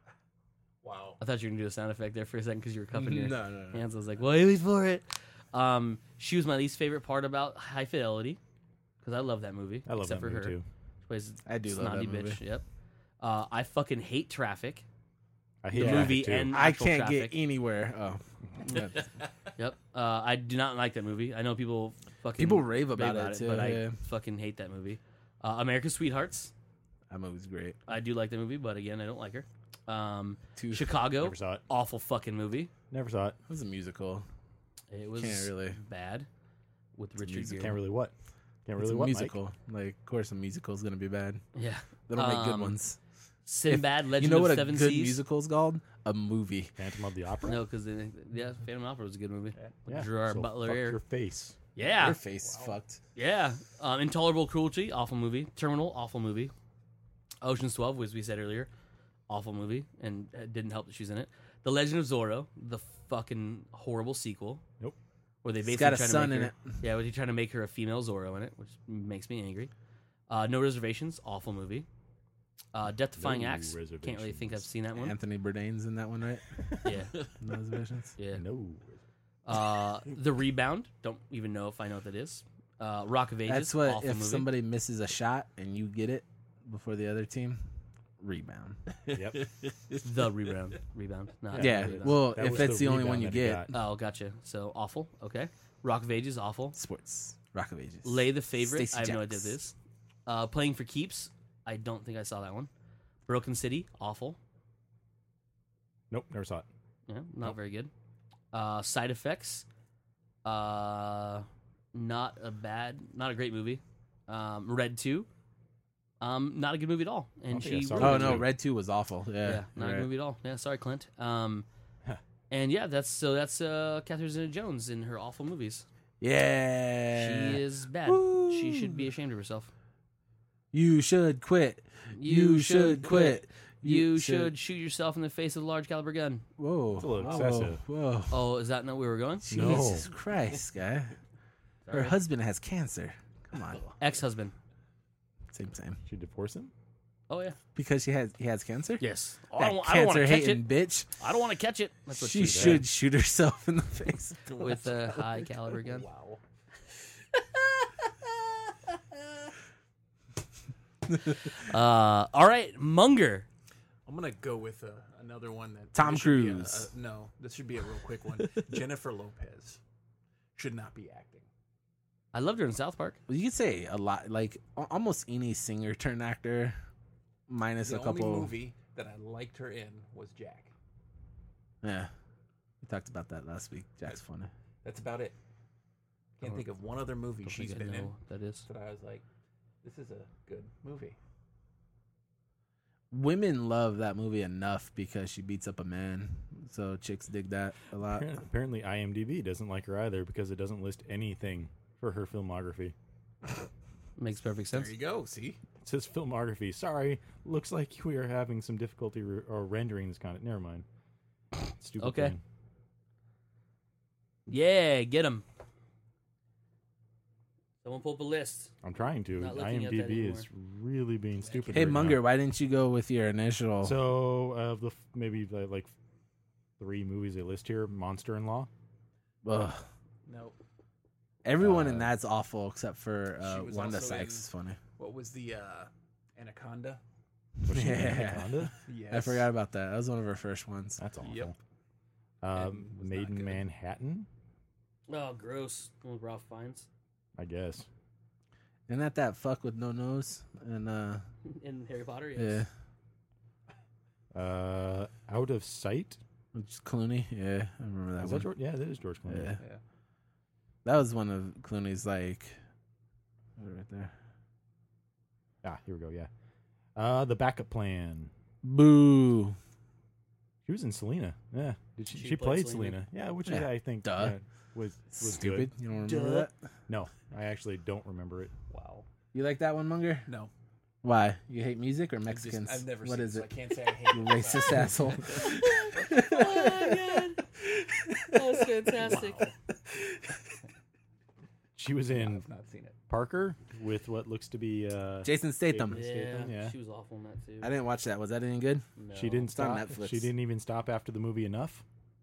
Wow. I thought you were gonna do a sound effect there for a second because you were cupping your No, no, no. hands. I was like, wait, wait for it. Um, she was my least favorite part about High Fidelity because I love that movie. I love except that for movie her. too. She plays I do love snotty that movie. bitch. Yep. Uh, I fucking hate Traffic. I hate The Traffic, movie too. and I actual can't Traffic. get anywhere. Oh. Yeah. Yep. Uh, I do not like that movie. I know people fucking People rave about rave it, too, but yeah. I fucking hate that movie. Uh, America's Sweethearts. That movie's great. I do like that movie, but again, I don't like her. Um, Two. Chicago. Never saw it. Awful fucking movie. Never saw it. It was a musical. It was Can't really- bad with Richard musical. Gere. Can't really what? Can't It's really a what? musical. Like, of course, a musical is gonna be bad. Yeah. They don't make good Um, ones. Sinbad, Legend You know what of a Seven good Seas. musical is called? A movie. Mike? Phantom of the Opera. No, because yeah, Phantom Opera was a good movie. Yeah. Gerard so Butler fuck Air. your face. Yeah, Your face is fucked. yeah. Um, Intolerable Cruelty, awful movie. Terminal, awful movie. Ocean's twelve, as we said earlier, awful movie, and it didn't help that she's in it. The Legend of Zorro, the fucking horrible sequel. Nope. Where they It's basically got a trying to son make in her, Yeah, where they trying to make her a female Zorro in it, which makes me angry. Uh, no Reservations, awful movie. Uh, Death Defying No Acts, can't really think I've Reservations. seen that one. Anthony Bourdain's in that one, right? Yeah, No reservations. yeah. No. Uh, The Rebound, don't even know if I know what that is. Uh, Rock of Ages, That's what awful if movie. somebody misses a shot and you get it before the other team, rebound. Yep. The Rebound, Rebound, not Yeah. the Rebound. Well, That if was that's the, only rebound one you that he get, got. Oh, gotcha. So awful. Okay. Rock of Ages, awful. sports. Rock of Ages. Lay the Favorite. Stacey I have no idea Jacks. what this. Uh, Playing for Keeps. I don't think I saw that one. Broken City, awful. Nope. Never saw it. Yeah, not very good. Uh, Side Effects. Uh, not a bad, not a great movie. Um, Red two, um, not a good movie at all. And Okay, she, yeah, sorry. Oh ruined no, it. Red Two was awful. Yeah, yeah, not a right. good movie at all. Yeah, sorry, Clint. Um, and yeah, that's so that's uh, Catherine Zeta-Jones in her awful movies. Yeah, She is bad. She should be ashamed of herself. You should quit. You, should quit. You should shoot yourself in the face with a large caliber gun. Whoa, It's a little whoa, excessive. Whoa, Oh, is that not where we're going? No. Jesus Christ, guy. Her Sorry. husband has cancer. Come on, Ex-husband. same same. She divorced him? Oh yeah. Because she has he has cancer. Yes. Oh, I That don't, I don't want cancer to catch hating it. bitch. I don't want to catch it. That's what She she should shoot herself in the face. with a high caliber gun. Wow. Uh, all right, Munger. I'm gonna go with uh, another one that Tom this should be a- Cruise. a- no, this should be a real quick one. Jennifer Lopez should not be acting. I loved her in South Park. Well, you could say a lot, like al- almost any singer turned actor, minus The a couple. only movie that I liked her in was Jack. Yeah, we talked about that last week. Jack's funny. That's about it. Can't Don't- think of one other movie Don't she's think I been in know what that is. that I was like, this is a good movie. Women love that movie enough because she beats up a man, so chicks dig that a lot. Apparently, apparently IMDb doesn't like her either because it doesn't list anything for her filmography. Makes perfect There sense. you go. See, It says filmography. Sorry, looks like we are having some difficulty re- or rendering this content. Never mind. Stupid Okay. thing. Yeah, get him. Someone pull up a list. I'm trying to. Not looking at that IMDb is really being stupid. Hey right Munger, now. why didn't you go with your initial? So, uh, the f- maybe uh, like three movies they list here: Monster in Law. Ugh. no. Everyone in Uh, that's awful except for uh, She was Wanda also Sykes in- is funny. What was the uh, Anaconda? Was she in Yeah. Anaconda? Yes. I forgot about that. That was one of her first ones. That's awful. Yep. Um, And was Made not in good. Manhattan, Oh, gross. With Ralph Fiennes I guess. Isn't that that fuck with no nose? And uh, in Harry Potter. yeah, Yes. Uh, Out of Sight. which Clooney. Yeah, I remember that Is one. that George? Yeah, that is George Clooney. Yeah. Yeah. That was one of Clooney's like right there. Ah, here we go. Yeah. Uh, The Backup Plan. Boo. She was in Selena. Yeah. Did she? She She, played played Selena. Selena. Yeah, which Yeah. is, I think Duh. yeah, was was Stupid. good. You don't remember Duh. that? No, I actually don't remember it. Wow. You like that one, Munger? No. Why? You hate music or I just- Mexicans? I've never What seen is it, so it? I can't say I hate You it. racist asshole. Oh, God. That was fantastic. Wow. She was in I've not seen it. Parker with what looks to be. Uh, Jason Statham. Jason Yeah, Statham, yeah. she was awful in that too. I didn't watch that. Was that any good? No. she didn't It's on stop. Netflix. She didn't even stop after the movie Enough.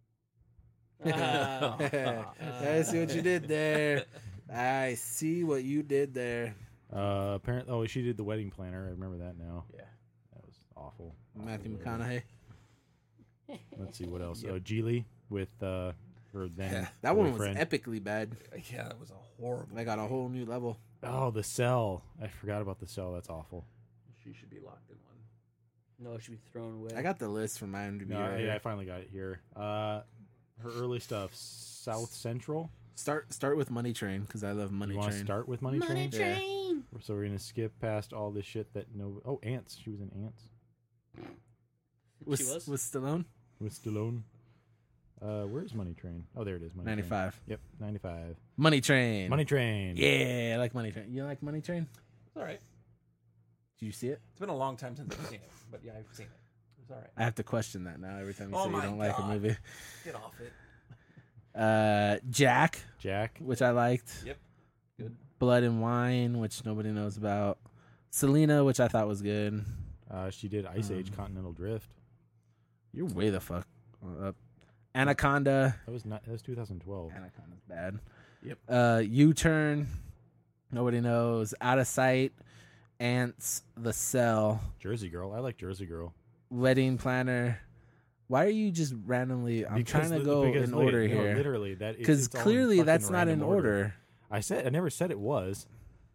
Ah. I see what you did there. I see what you did there. Uh, apparently, oh, she did The Wedding Planner. I remember that now. Yeah. That was awful. Matthew McConaughey. Let's see what else. Yep. Oh, Geely with uh, her then. Yeah, that one was boyfriend. epically bad. Yeah, that was a horrible. Like on a whole new level. Oh, The Cell. I forgot about The Cell. That's awful. She should be locked in one. No, it should be thrown away. I got the list from IMDb. No, right yeah, here. I finally got it here. Uh, her early stuff: South Central. Start start with Money Train because I love Money you want to Train. start with Money, Money Train? Train. So we're gonna skip past all this shit that no. Oh, Ants. She was in Ants with, She was? with Stallone. with Stallone. Uh, where's Money Train? Oh, there it is. Money Train. ninety-five. Yep, ninety-five. Money Train. Money Train. Yeah, I like Money Train. You like Money Train? It's all right. Did you see it? It's been a long time since I've seen it, but yeah, I've seen it. It's all right. I have to question that now every time you Oh say you my don't like a God. movie. Get off it. Uh, Jack, Jack. which I liked. Yep. Good. Blood and Wine, which nobody knows about. Selena, which I thought was good. Uh, she did Ice Age Um, Continental Drift. You're way the fuck up. Anaconda. That was not. That was two thousand twelve. Anaconda's bad. Yep. Uh, U-Turn. Nobody knows. Out of Sight. Ants. The Cell. Jersey Girl. I like Jersey Girl. Wedding Planner. Why are you just randomly? I'm Because trying to li- go because in li- order no, here. Literally, that Because it's all in clearly fucking that's not in random order. I said I never said it was.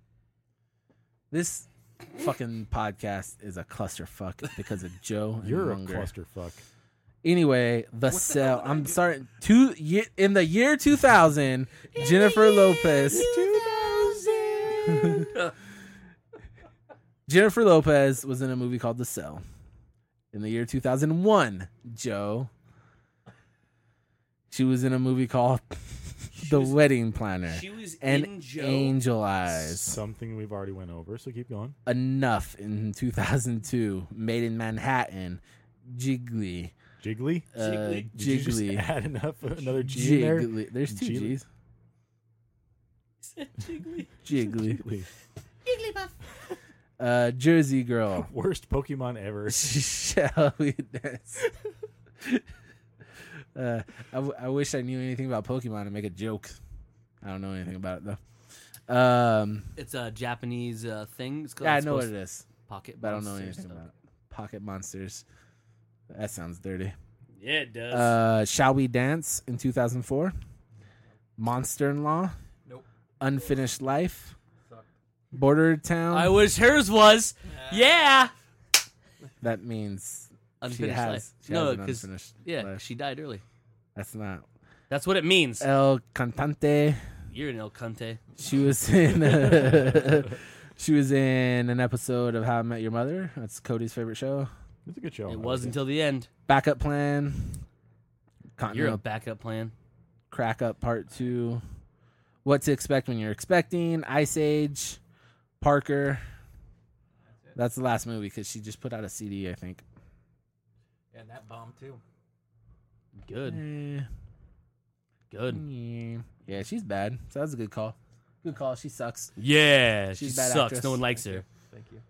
This fucking podcast is a clusterfuck because of Joe and You're a Munger. clusterfuck. Anyway, The What the Cell. hell did I I'm do? sorry. Two ye- in the year two thousand, Jennifer Lopez. Jennifer Lopez was in a movie called The Cell. In the year two thousand one, Joe. She was in a movie called The was- Wedding Planner She was and in Joe. Angel Eyes. Something we've already went over, so keep going. Enough in two thousand two. Made in Manhattan. Jiggly. Jiggly? Uh, Jiggly? Did you just Jiggly. add enough another G in there? Jiggly. There's two Jiggly. G's. Jiggly. Jiggly. Jiggly. Uh, Jersey Girl. Worst Pokemon ever. Shall we dance? uh, I, w- I wish I knew anything about Pokemon to make a joke. I don't know anything about it though. Um, It's a Japanese uh, thing. It's called, yeah, I it's know what supposed- it is, Pocket but I don't know monsters, anything so- about it. Pocket Monsters. That sounds dirty. Yeah, it does. Uh, Shall We Dance in two thousand four. Monster in Law. Nope. Unfinished Life. Border Town. I wish hers was. Yeah. that means Unfinished she has. life. She No, has an 'cause- unfinished Yeah, life. she died early. That's not. That's what it means. El Cantante. You're an El Cante. She was in. Uh, she was in an episode of How I Met Your Mother. That's Cody's favorite show. It's a good show. It I was like until the end. Backup Plan. You're a Continental backup plan. Crack Up Part Two. What to Expect When You're Expecting. Ice Age. Parker. That's the last movie because she just put out a C D, I think. And that bomb too. Good. Eh, Good. yeah. Yeah, she's bad. So that's a good call. Good call. She sucks. Yeah, she She's a bad sucks. actress. No one likes her. Thank you.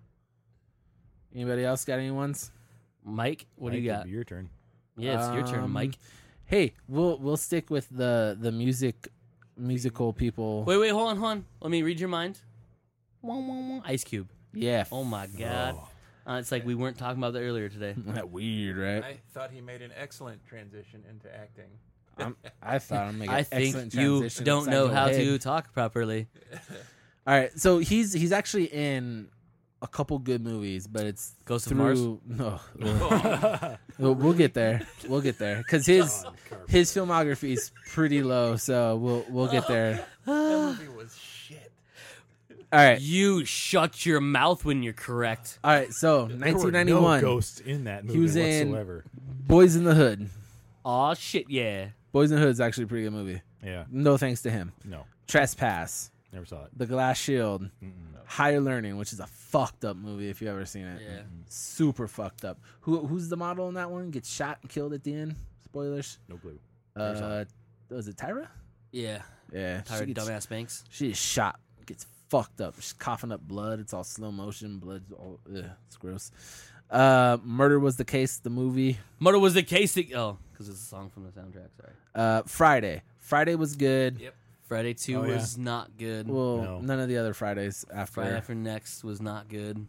Anybody else got any ones? Mike, what do you Mike, got? it'd be Your turn. Yeah, it's your turn, Um, Mike. Hey, we'll we'll stick with the the music musical people. Wait, wait, hold on, hold on. Let me read your mind. Wah, wah, wah. Ice Cube. Yeah. Oh my god. Uh, it's like we weren't talking about that earlier today. That weird, right? I thought he made an excellent transition into acting. I'm, I thought I'm making I an think excellent you transition don't inside know your how head. to talk properly. All right, so he's he's actually in a couple good movies, but it's Ghost of through Mars? no. we'll, we'll get there. We'll get there because his his filmography is pretty low, so we'll we'll get there. That movie was shit. All right, You shut your mouth when you're correct. all right. So There were nineteen ninety-one, no ghosts in that movie was in- whatsoever. Boys in the Hood. Aw, shit, yeah. Boys in the Hood is actually a pretty good movie. Yeah. No thanks to him. No. Trespass, Never saw it. The Glass Shield, Mm-mm. Higher Learning, which is a fucked up movie if you've ever seen it. Yeah. Super fucked up. Who who's the model in that one? Gets shot and killed at the end. Spoilers. No clue. Never saw Uh, was it Tyra? Yeah. Yeah, Tired she gets, dumbass Banks. she is shot. Gets fucked up. She's coughing up blood. It's all slow motion. Blood's all. Ugh, it's gross. Uh, Murder Was the Case. The movie. Murder was the case. That, oh, because it's a song from the soundtrack. Sorry. Uh, Friday. Friday was good. Yep. Friday two Oh, yeah. was not good. Well, No. none of the other Fridays after. Friday after next was not good.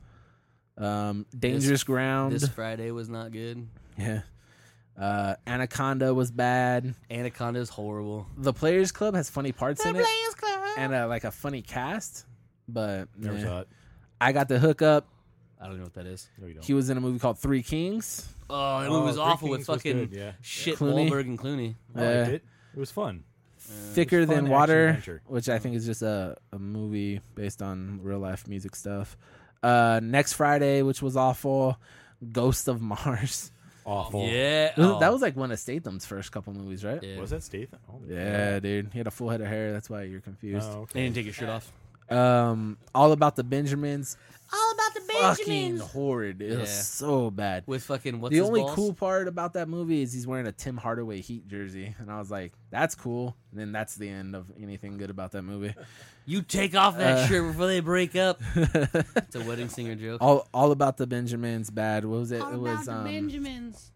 Um, Dangerous Ground. This Friday was not good. Yeah. Uh, Anaconda was bad. Anaconda is horrible. The Players Club has funny parts in it and uh, like a funny cast, but Never eh. saw it. I got the hookup. I don't know what that is. No, you don't. He was in a movie called Three Kings. Oh, that Oh, movie was Three awful with Kings was fucking good, yeah. shit Clooney. Wahlberg and Clooney. I Uh, liked it. It was fun. Thicker fun Than action Water, adventure. which I think is just a, a movie based on real life music stuff. Uh, Next Friday, which was awful. Ghost of Mars. Awful. Yeah. That was- oh. That was like one of Statham's first couple movies, right? Yeah. Was that Statham? Oh, Yeah, dude. He had a full head of hair. That's why you're confused. Oh, They okay. didn't take your shirt off. Um, All About the Benjamins. All about the Fucking horrid. It was Yeah. so bad. With fucking what's the his only balls? cool part about that movie is he's wearing a Tim Hardaway Heat jersey, and I was like, "That's cool." And then that's the end of anything good about that movie. You take off that Uh, shirt before they break up. It's a wedding singer joke. all All About the Benjamins, bad. What was it? it was um, Benjamins.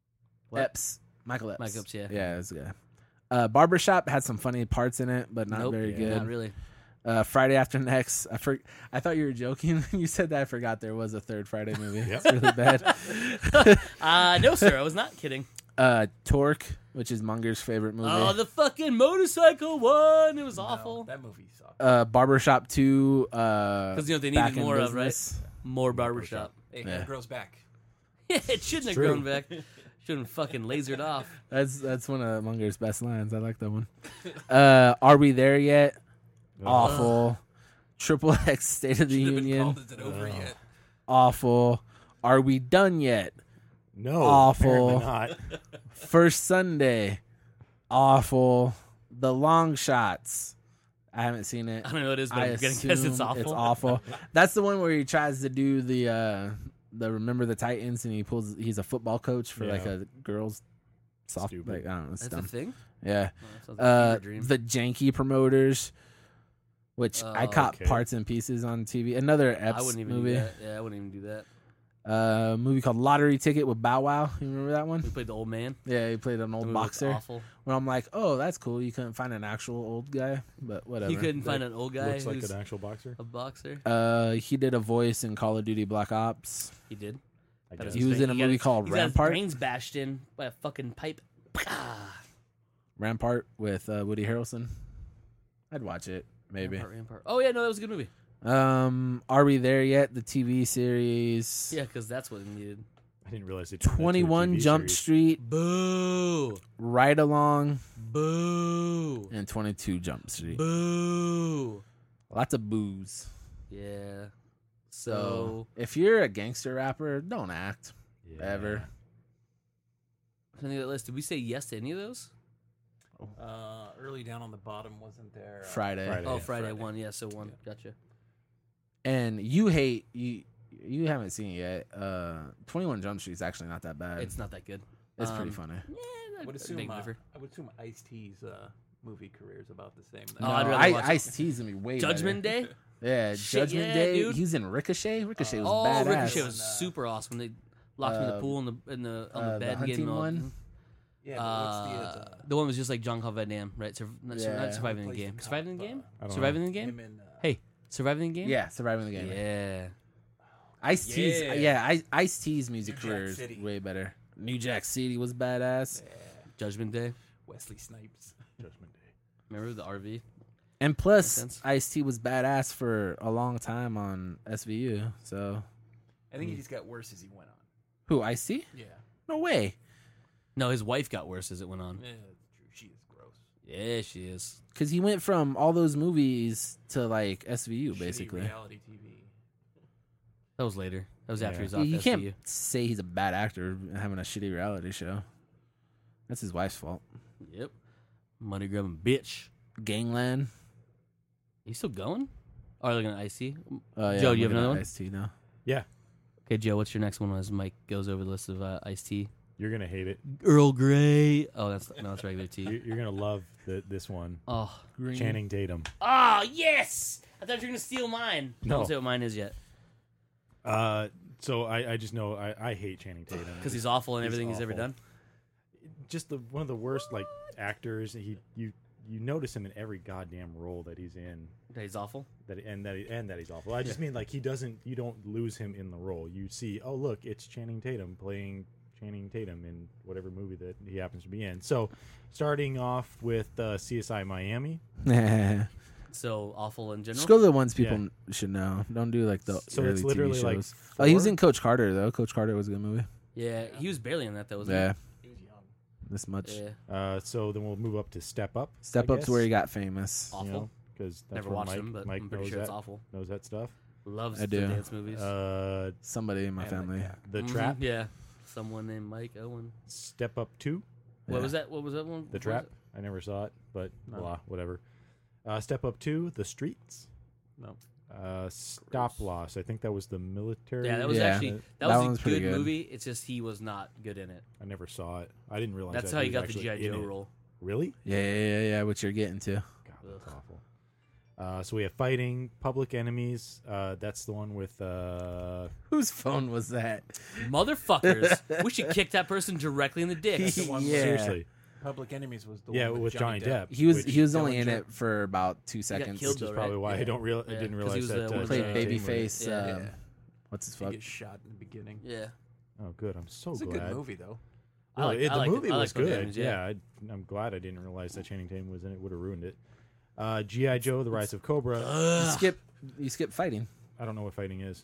Epps, Michael Epps. Mike Epps, yeah. yeah, it was good. Uh, Barbershop had some funny parts in it, but not Nope. very Yeah. good. Not really. Uh, Friday After Next. I for, I thought you were joking when you said that. I forgot there was a third Friday movie. Yep. It's really bad. Uh, no, sir. I was not kidding. uh, Torque, which is Munger's favorite movie. Oh, the fucking motorcycle one. It was No, awful. that movie sucked. uh, Barbershop two. Uh, Because, you know, they Back needed in more of, right? Business. More barbershop. Hey, Yeah. hair grows back. Yeah, it shouldn't have true. grown back. Shouldn't fucking lasered off. That's that's one of Munger's best lines. I like that one. Uh, Are we there yet? Awful. Triple X State of the Should have been Union. called, is it over Oh. yet? Awful. Are we done yet? No, Awful. apparently not. First Sunday. Awful. The Long Shots. I haven't seen it. I don't know what it is, but I I'm gonna assume guess it's awful. It's awful. That's the one where he tries to do the uh, the Remember the Titans, and he pulls. He's a football coach for like Yeah. a girls soft. Stupid. Like, I don't know. It's That's a dumb. thing. Yeah. Oh, that sounds like a Uh, fever dream. the Janky Promoters, which I Oh, caught okay. parts and pieces on T V. Another I Epps wouldn't even movie. do that. Yeah, I wouldn't even do that. Uh, movie called Lottery Ticket with Bow Wow. You remember that We one? played the old man. Yeah, he played an The old movie was boxer. Awful. Where I'm like, oh, that's cool. You couldn't find an actual old guy, but whatever. You couldn't find an old guy Looks like who's an actual boxer. a boxer. Uh, he did a voice in Call of Duty Black Ops. He did. I Got guess. his He was brain- in a he got movie his- called he's got his Rampart. brains bashed in by a fucking pipe. Ah. Rampart with uh, Woody Harrelson. I'd watch it, maybe. Rampart, Rampart. Oh yeah, no, that was a good movie. Um, Are We There Yet? The T V series. Yeah, because that's what it needed. I didn't realize they turned that into a twenty-one T V Jump series. Street, Boo! Ride Along, Boo! and twenty-two Jump Street. Boo! Lots of booze. Yeah. So So, if you're a gangster rapper, don't act Yeah. ever. any of that list, did we say yes to any of those? Uh, early down on the bottom, wasn't there? Uh, Friday. Friday. Oh, Yeah, Friday, Friday. one. Yeah, so one. Gotcha. And you hate you. You haven't seen it yet. Uh, twenty-one Jump Street is actually not that bad. It's not that good. It's pretty um, funny. Yeah, I that would big assume. Uh, differ. I would assume Ice T's uh, movie career is about the same. Oh, No, I'd rather I, watch- Ice T's gonna be way Judgment better. Day. Yeah, Shit, Judgment yeah, Day. dude. He's in Ricochet. Ricochet was Oh, badass. Ricochet And, was uh, super awesome. They locked him in the uh, pool in the in the on uh, the the bed hunting getting all. one? Yeah, but Uh, what's the, uh, the one was just like John Claude Van Damme, right? Sur- not, sur- Yeah. not surviving the plays the game. cop, Surviving the uh, game. I don't Surviving know. the game. him and, uh, Hey, surviving the game. Yeah, surviving the game. Yeah. Ice T's. Yeah. Yeah, Ice T's music New career Jack is City. way better. New Jack City was badass. yeah, Judgment Day. Wesley Snipes. Judgment Day. Remember the R V? And plus, sense. Ice T was badass for a long time on S V U. So I think he just got worse as he went on. who? Ice T? Yeah, No way. No, his wife got worse as it went on. yeah, that's true. She is gross. Yeah, she is. Because he went from all those movies to like S V U, Shitty basically. reality T V. That was later. That was after Yeah. he was off You S V U. can't say he's a bad actor having a shitty reality show. That's his wife's fault. Yep. Money grabbing bitch. Gangland. You still going? Or are you looking at Icy? Oh, yeah, Joe, I'm you have looking another at one? Ice T now. Yeah, Okay, Joe, what's your next one as Mike goes over the list of uh, iced tea? you're gonna hate it. Earl Grey. Oh, that's no, that's regular tea. You're, you're gonna love the, this one. Oh. Green. Channing Tatum. Oh, yes! I thought you were going to steal mine. No. Don't say what mine is yet. Uh, so I, I just know I, I hate Channing Tatum Because he's awful in He's everything he's ever awful. done. just the one of the worst like actors. He you you notice him in every goddamn role that he's in. That he's awful. That and that he, and that he's awful. I just mean like he doesn't. You don't lose him in the role. You see, oh look, it's Channing Tatum playing Channing Tatum in whatever movie that he happens to be in. So, starting off with uh, C S I Miami. Just So awful in general. go to the ones people Yeah. should know. Don't do like the So early it's literally T V like shows. Oh, he was four? in Coach Carter though. Coach Carter was a good movie. Yeah, he was barely in that though, wasn't Yeah, He was young. this much. he? Yeah. Uh, so then we'll move up to Step Up. Step I Up's where guess. he got famous. Awful. because that's Never where watched Mike, him, but Mike I'm pretty knows sure that it's awful. knows that stuff. Loves I the do. dance movies. Uh, Somebody in my And the family. cat. the Mhm, Trap. Yeah. Someone named Mike Owen. Step Up Two. What Yeah. was that? What was that one? The What was Trap. it? I never saw it, but No. blah, whatever. Uh, Step Up Two. The Streets. No. Uh, Stop Loss. I think that was the military. Yeah, that was Yeah. actually that, That was one's a pretty good, good. movie. It's just he was not good in it. I never saw it. I didn't realize That's that how he he was got the actually G I in Joe it. role. Really? Yeah, yeah, yeah, yeah. What you're getting to? God, that's awful. Uh, so we have Fighting, Public Enemies. Uh, that's the one with. Uh, Whose phone was that? Motherfuckers. We should kick that person directly in the dick. That's the one Yeah. where Seriously. Public Enemies was the Yeah, one with Johnny Depp. He was Which he was only in Dillinger- it for about two got seconds. killed, Which is though, probably right? why I Yeah. don't real I Yeah, didn't 'cause he realize was that. the- uh, one of Played the- Channing Tatum was- babyface. Yeah. Um, Yeah. What's his He fuck? gets shot in the beginning. Yeah. Oh, good. I'm so It's a glad. good movie though. I No, like- it- I the like it. movie I was like Public good. Enemies, yeah, yeah. I, I'm glad I didn't realize that Channing Tatum was in it. Would have ruined it. Uh, G I Joe: The Rise of Cobra. You Ugh. skip you skip fighting. I don't know what fighting is.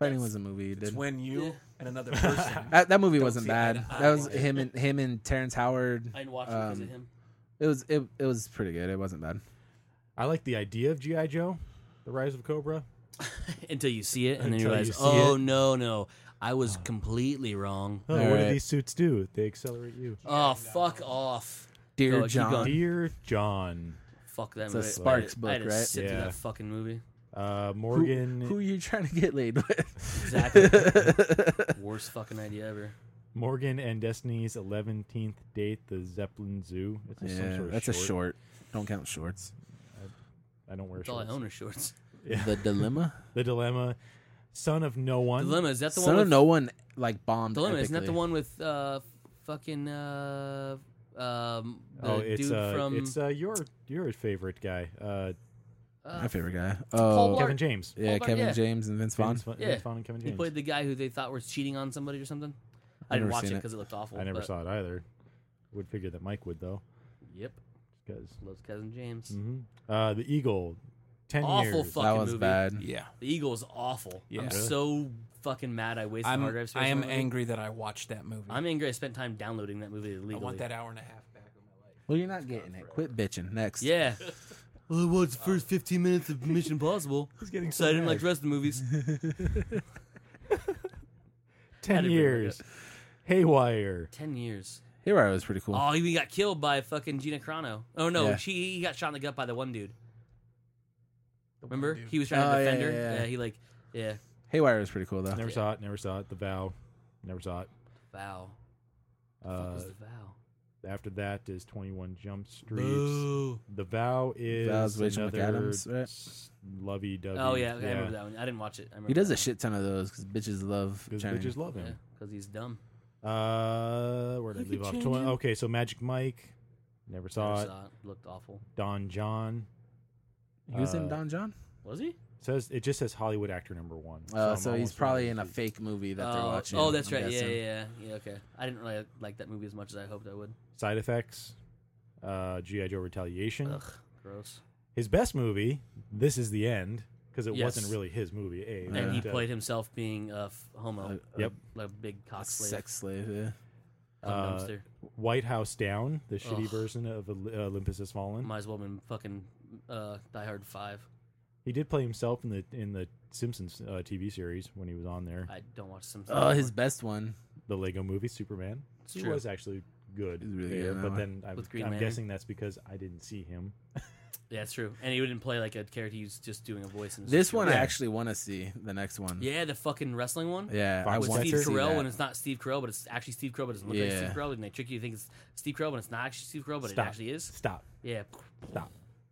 Fighting was a movie he It's did. when you Yeah. and another person. That, that movie Don't wasn't see eye bad. to That was eye. him and him and Terrence Howard. I didn't watch it because Um, of him. It was it, it was pretty good. It wasn't bad. I like the idea of G I. Joe, The Rise of Cobra. Until you see it, and then you Until you realize, see oh it. no, no, I was completely wrong. Oh, All what do right. these suits do? They accelerate you. Oh, fuck off. Dear Go, keep John. going. Dear John, Fuck that It's a movie. Sparks I had, I had book, to right? sit through Yeah. that fucking movie. uh, Who, Morgan, who are you trying to get laid with? Exactly. Worst fucking idea ever. Morgan and Destiny's eleventeenth date, the Zeppelin Zoo. It's a, some Yeah, sort of that's short. a short. Don't count shorts. I don't wear That's all I shorts. own are shorts. Yeah. The Dilemma. The Dilemma, Son of No One. Dilemma, is that the Son one of with... No One like bombed. Dilemma, isn't that the epically. one with uh, fucking uh, um, the Oh, it's dude uh, from... it's uh, your your favorite guy, uh, uh, My favorite guy. Paul Oh, Blart. Kevin James. yeah, Blart, Kevin yeah. James and Vince Vaughn. Vince, Vaughn- Yeah. Vince Vaughn and Kevin He James. played the guy who they thought was cheating on somebody or something. I I've didn't never watch it seen it. because it looked awful. I never but- saw it either. Would figure that Mike would though, Yep. because Loves Cousin James. hmm uh, the Eagle, ten Awful years. fuck- That fucking was movie. bad. Yeah. The Eagle is awful. Yeah. I'm Really? so fucking mad I wasted I'm, hard drive space I on am that movie. angry that I watched that movie. I'm angry I spent time downloading that movie I illegally. want that hour and a half back of my life. Well, you're not getting it. Quit bitching. Next. Yeah. Well, I watched the first fifteen minutes of Mission Impossible. He's getting So I didn't like the rest of the movies. ten Had to bring it years. Haywire. Ten years. Haywire was pretty cool. Oh, he got killed by fucking Gina Carano. Oh no, Yeah. she he got shot in the gut by the one dude. The one Remember? dude. He was trying Oh, to yeah, defend her. yeah, yeah. he like yeah. Haywire was pretty cool though. Never Yeah. saw it. Never saw it. The Vow. Never saw it. Vow. What the fuck Uh, was the vow? after that is twenty-one Jump Street. Boo. The Vow is Vow's Rachel another McAdams, right? s- lovey-dovey. Oh yeah, I remember that one. I didn't watch it. I remember He does that a shit ton of those because bitches love. Because Channing. bitches love one. him. Yeah, because he's dumb. Uh, where did I Look leave at off? Channing. Twen- okay, so Magic Mike. Never saw Never it. saw it. Looked awful. Don John. He was Uh, in Don John. Was he? Says it just says Hollywood actor number one. Uh, I'm so he's almost probably ready in to a see. fake movie that they're Oh, watching. oh, that's I'm right. Yeah, guessing. yeah, yeah, yeah. Okay, I didn't really like that movie as much as I hoped I would. Side Effects. Uh, G I. Joe Retaliation. Ugh, gross. His best movie. This is the end because it Yes. wasn't really his movie. A, And Yeah. he but, uh, played himself being a f- homo, Uh, Yep. like a big cock A slave, sex slave. Yeah. on Uh, dumpster. White House Down, the shitty Ugh. version of Oly- Olympus Has Fallen. Might as well been fucking uh, Die Hard Five. He did play himself in the in the Simpsons uh, T V series when he was on there. I don't watch Simpsons. Oh, his anymore. best one. The Lego Movie Superman. It's He true. was actually good, He's really there, good in that but one. then I'm, With Green I'm Lantern. guessing that's because I didn't see him. Yeah, it's true. And he wouldn't play like a character. He was just doing a voice. In This one I Yeah. actually want to see. The next one. Yeah, the fucking wrestling one. Yeah, I Fox With want Steve to see Carell that. when it's not Steve Carell, but it's actually Steve Carell, but it doesn't look like Yeah. Steve Carell, and they trick you to think it's Steve Carell, but it's not actually Steve Carell, but Stop. it actually is. Stop. Yeah. Stop.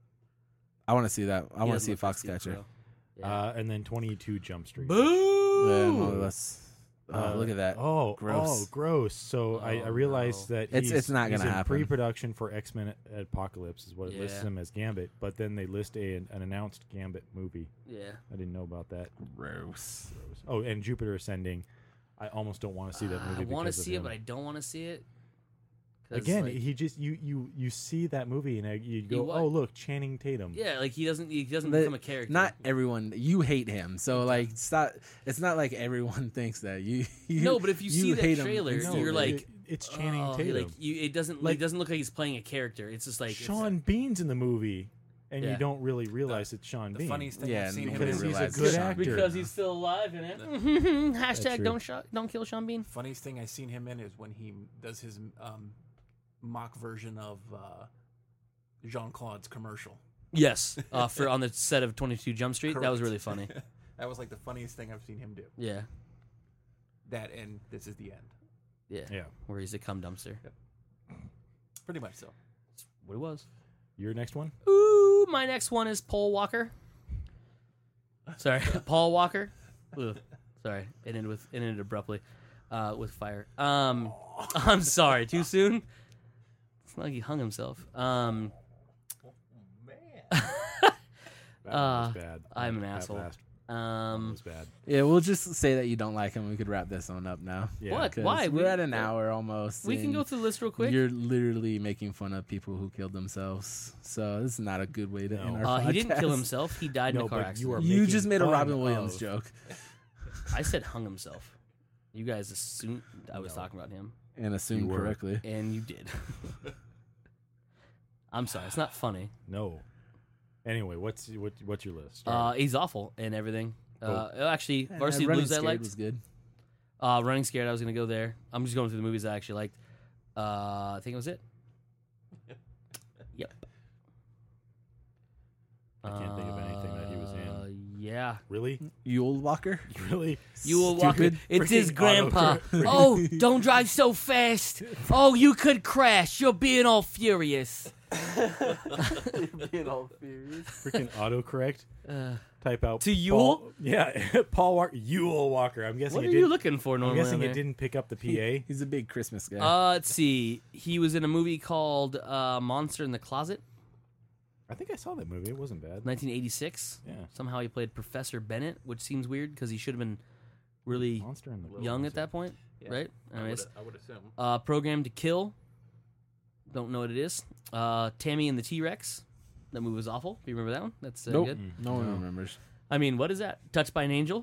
I want to see that. I He want to doesn't see look like Steve Foxcatcher. Carell. Yeah. Uh, and then twenty-two Jump Street. Yeah, Boo! more or less. Oh, Uh, look at that. Oh, Gross. Oh, gross. So I, I Oh, realized no. that It's- he's, it's not he's gonna in happen. pre-production for X-Men Apocalypse is what it lists Yeah. him as Gambit, but then they list a, an announced Gambit movie. Yeah. I didn't know about that. Gross. Oh, and Jupiter Ascending. I almost don't want to see that Uh, movie. I want to because of see it, him. but I don't want to see it. 'Cause, Again, like, he just you you you see that movie and uh, you go, wa- oh look, Channing Tatum. yeah, like he doesn't he doesn't The- become a character. Not everyone. You hate him, so like, stop. It's not like everyone thinks that you. you No, but if you see that hate him. trailer, It's No, you're it- like, it's Channing oh, Tatum. Like you, it doesn't Like- like doesn't look like he's playing a character. It's just like it's- Sean Bean's in the movie, and Yeah. you don't really realize it's Sean The Bean. funniest thing Yeah, I've seen him because in he's a realize good it's Sean actor. because he's still alive in it. Hashtag true. don't shot, don't kill Sean Bean. Funniest thing I've seen him in is when he does his um, mock version of uh, Jean Claude's commercial. Yes, uh, for on the set of twenty-two Jump Street, that was Correct. really funny. That was like the funniest thing I've seen him do. Yeah, That and This Is the End. yeah, Yeah. where he's a cum dumpster. Pretty much so. That's what it was. Your next one? Ooh, my next one is Paul Walker. Sorry, Paul Walker. Ugh, sorry, it ended with it ended abruptly uh, with fire. Um, I'm sorry, too soon. It's not like he hung himself. Um, That one Uh, was bad. I'm an That asshole. last one um, was bad. Yeah, we'll just say that you don't like him. We could wrap this one up now. Yeah. What? 'Cause Why? We're We- at an hour almost. we can and go through the list real quick. You're literally making fun of people who killed themselves. So this is not a good way to No. end our Uh, podcast. he didn't kill himself. He died in No, a car but you accident. are You making just made a fun Robin Williams of- joke. I said hung himself. You guys assumed I was No. talking about him, And assumed You were. correctly. and you did. I'm sorry, it's not funny. No. Anyway, what's what, what's your list? Uh, he's awful and everything. Uh, actually, Yeah, Varsity Running Blues I Scared liked. was good. Uh, Running Scared, I was gonna go there. I'm just going through the movies I actually liked. Uh, I think it was it. Yep. I can't think of anything that he was in. Uh, Yeah. Really? Yule Walker. Really? You will walk it. Stupid. It's his Freaking grandpa. autocorrect. Oh, don't drive so fast. Oh, you could crash. You're being all furious. Being all furious. Freaking autocorrect. Uh, Type out To Yule? Paul, yeah, Paul Walker. Yule Walker. I'm guessing what it are didn't. you looking for I'm normally? guessing on it there? didn't pick up the P A. He's a big Christmas guy. Uh, let's see. He was in a movie called uh, Monster in the Closet, I think I saw that movie. It wasn't bad. nineteen eighty-six. Yeah. Somehow he played Professor Bennett, which seems weird because he should have been really Monster in the young at that point, Yeah, right? I Anyways, would, I would assume. uh, Program to Kill. Don't know what it is. Uh, Tammy and the T-Rex. That movie was awful. Do you remember that one? That's uh, nope. good. No one No. remembers. I mean, what is that? Touched by an Angel?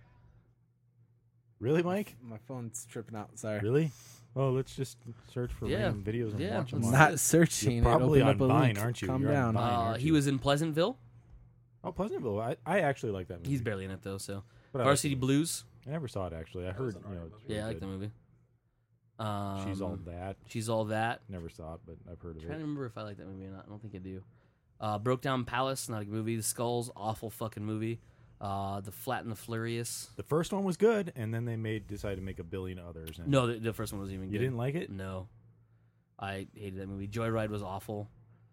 Really, Mike? My phone's tripping out. Sorry. Really? Oh, let's just search for Yeah. random videos and Yeah, watch them. let's- on- Not searching. You're probably it on opened up a Vine, link. aren't you? Calm You're on down. Vine. Uh, aren't he you? was in Pleasantville. Oh, Pleasantville. I, I actually like that movie. He's barely in it though. So But I like Varsity the movie. Blues. I never saw it actually. I heard. was an You know, alright it's movie. really Yeah, I like good. the movie. Um, She's all that. She's all that. Never saw it, but I've heard of trying to it. remember if I like that movie or not. I don't think I do. Uh, Broke Down Palace, not a good movie. The Skulls, awful fucking movie. Uh, the Flat and the Furious. The first one was good, and then they made decided to make a billion others. And No, the, the first one was even you good. didn't like it? No, I hated that movie. Joyride was awful.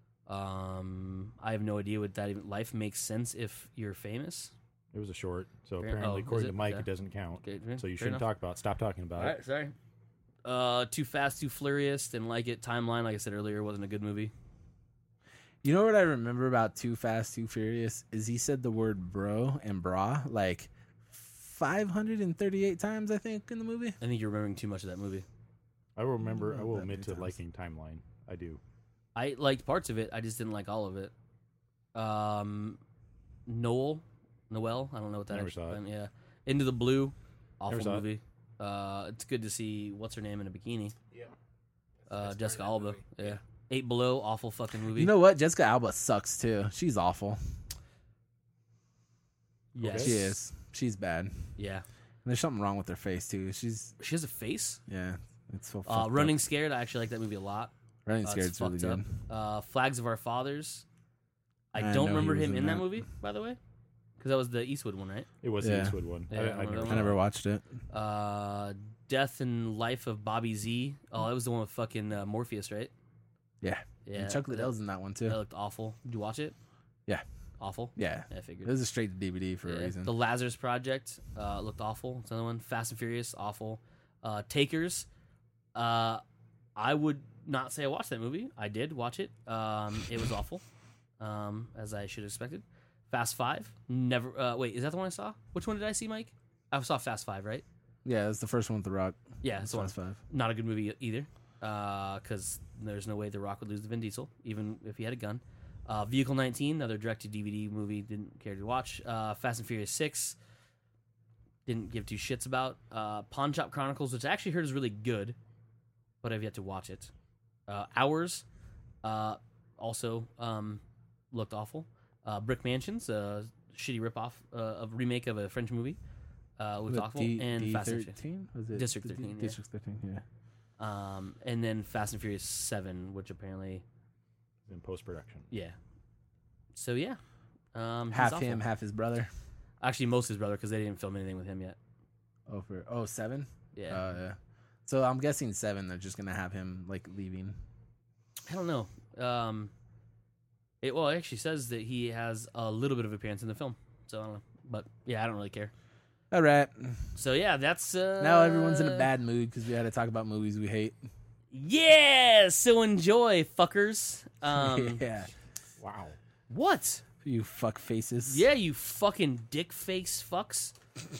Um, I have no idea what that even. Life makes sense if you're famous. It was a short, so Fair- apparently, oh, according is to it? Mike, Yeah. it doesn't count. Okay, So you fair shouldn't enough. talk about. Stop talking about All it. right, sorry. Uh, Too Fast, Too Furious. Didn't like it. Timeline, like I said earlier, wasn't a good movie. You know what I remember about Too Fast, Too Furious is he said the word bro and bra like five hundred thirty-eight times, I think, in the movie. I think you're remembering too much of that movie. I will remember. Not I will that admit many to times. liking Timeline. I do. I liked parts of it. I just didn't like all of it. Um, Noel, Noel. I don't know what that Never is. saw it. Yeah, Into the Blue, Never awful saw it. movie. Uh, it's good to see what's her name in a bikini. Yeah. Uh, That's Jessica part of Alba. that Yeah. Eight Below, awful fucking movie. You know what? Jessica Alba sucks too. She's awful. yes, She is. She's bad. Yeah, There's something wrong with her face too. She's she has a face. yeah. It's so Uh, fucked Running up. Scared. I actually like that movie a lot. Running Uh, Scared's it's really fucked good. up. Uh, Flags of Our Fathers. I, I don't know he remember was him in in that that. movie, by the way, because that was the Eastwood one, right? It was Yeah. the Eastwood one. Yeah, I, I I, don't never. know. I saw never it. watched it. Uh, Death and Life of Bobby Z. Oh, that was the one with fucking uh, Morpheus, right? Yeah. Yeah. And Chuck that, Liddell's in that one too. that looked awful. Did you watch it? Yeah. Awful. Yeah. Yeah, I It figured. was a straight to D V D for Yeah. a reason. The Lazarus Project uh, looked awful. It's another one. Fast and Furious, awful. Uh, Takers. Uh, I would not say I watched that movie. I did watch it. Um, it was awful, um, as I should have expected. Fast Five. Never. Uh, wait, is that the one I saw? Which one did I see, Mike? I saw Fast Five, right? Yeah, that's the first one with The Rock. Yeah, that's the one. Fast Five. Not a good movie either, because there's no way The Rock would lose to Vin Diesel, even if he had a gun. Uh, Vehicle nineteen, another direct-to-D V D movie, didn't care to watch. Uh, Fast and Furious six, didn't give two shits about. Uh, Pawn Shop Chronicles, which I actually heard is really good, but I've yet to watch it. Uh, Hours, uh, also um, looked awful. Uh, Brick Mansions, a shitty ripoff, uh, a remake of a French movie, uh, looked Was it awful. D- and Fast and Furious. thirteen? Was it District D- thirteen, yeah. District thirteen, yeah. Um, and then Fast and Furious seven, which apparently, In post production. yeah. So yeah, um, he's Half awful. him, half his brother. Actually, most his brother because they didn't film anything with him yet. Oh, for oh seven. Yeah, Uh, yeah. So I'm guessing seven. They're just gonna have him like leaving. I don't know. Um, it well, it actually says that he has a little bit of appearance in the film. So I don't know, but yeah, I don't really care. All right. So yeah, that's uh, Now everyone's in a bad mood because we had to talk about movies we hate. Yeah, so enjoy, fuckers. Um, yeah. Wow. what? You fuck faces. Yeah, you fucking dick face fucks.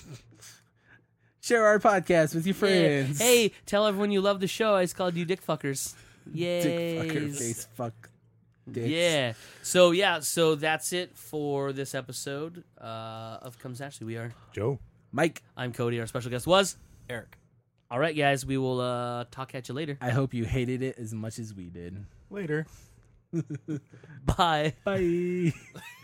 Share our podcast with your Yeah. friends. Hey, tell everyone you love the show. I just called you dick fuckers. Yay. Dick fucker face fuck. Dicks. Yeah. So yeah, so that's it for this episode uh, of Comes Ashley. We are Joe. Mike, I'm Cody. Our special guest was. Eric. All right, guys. We will uh, talk at you later. I hope you hated it as much as we did. Later. Bye. Bye.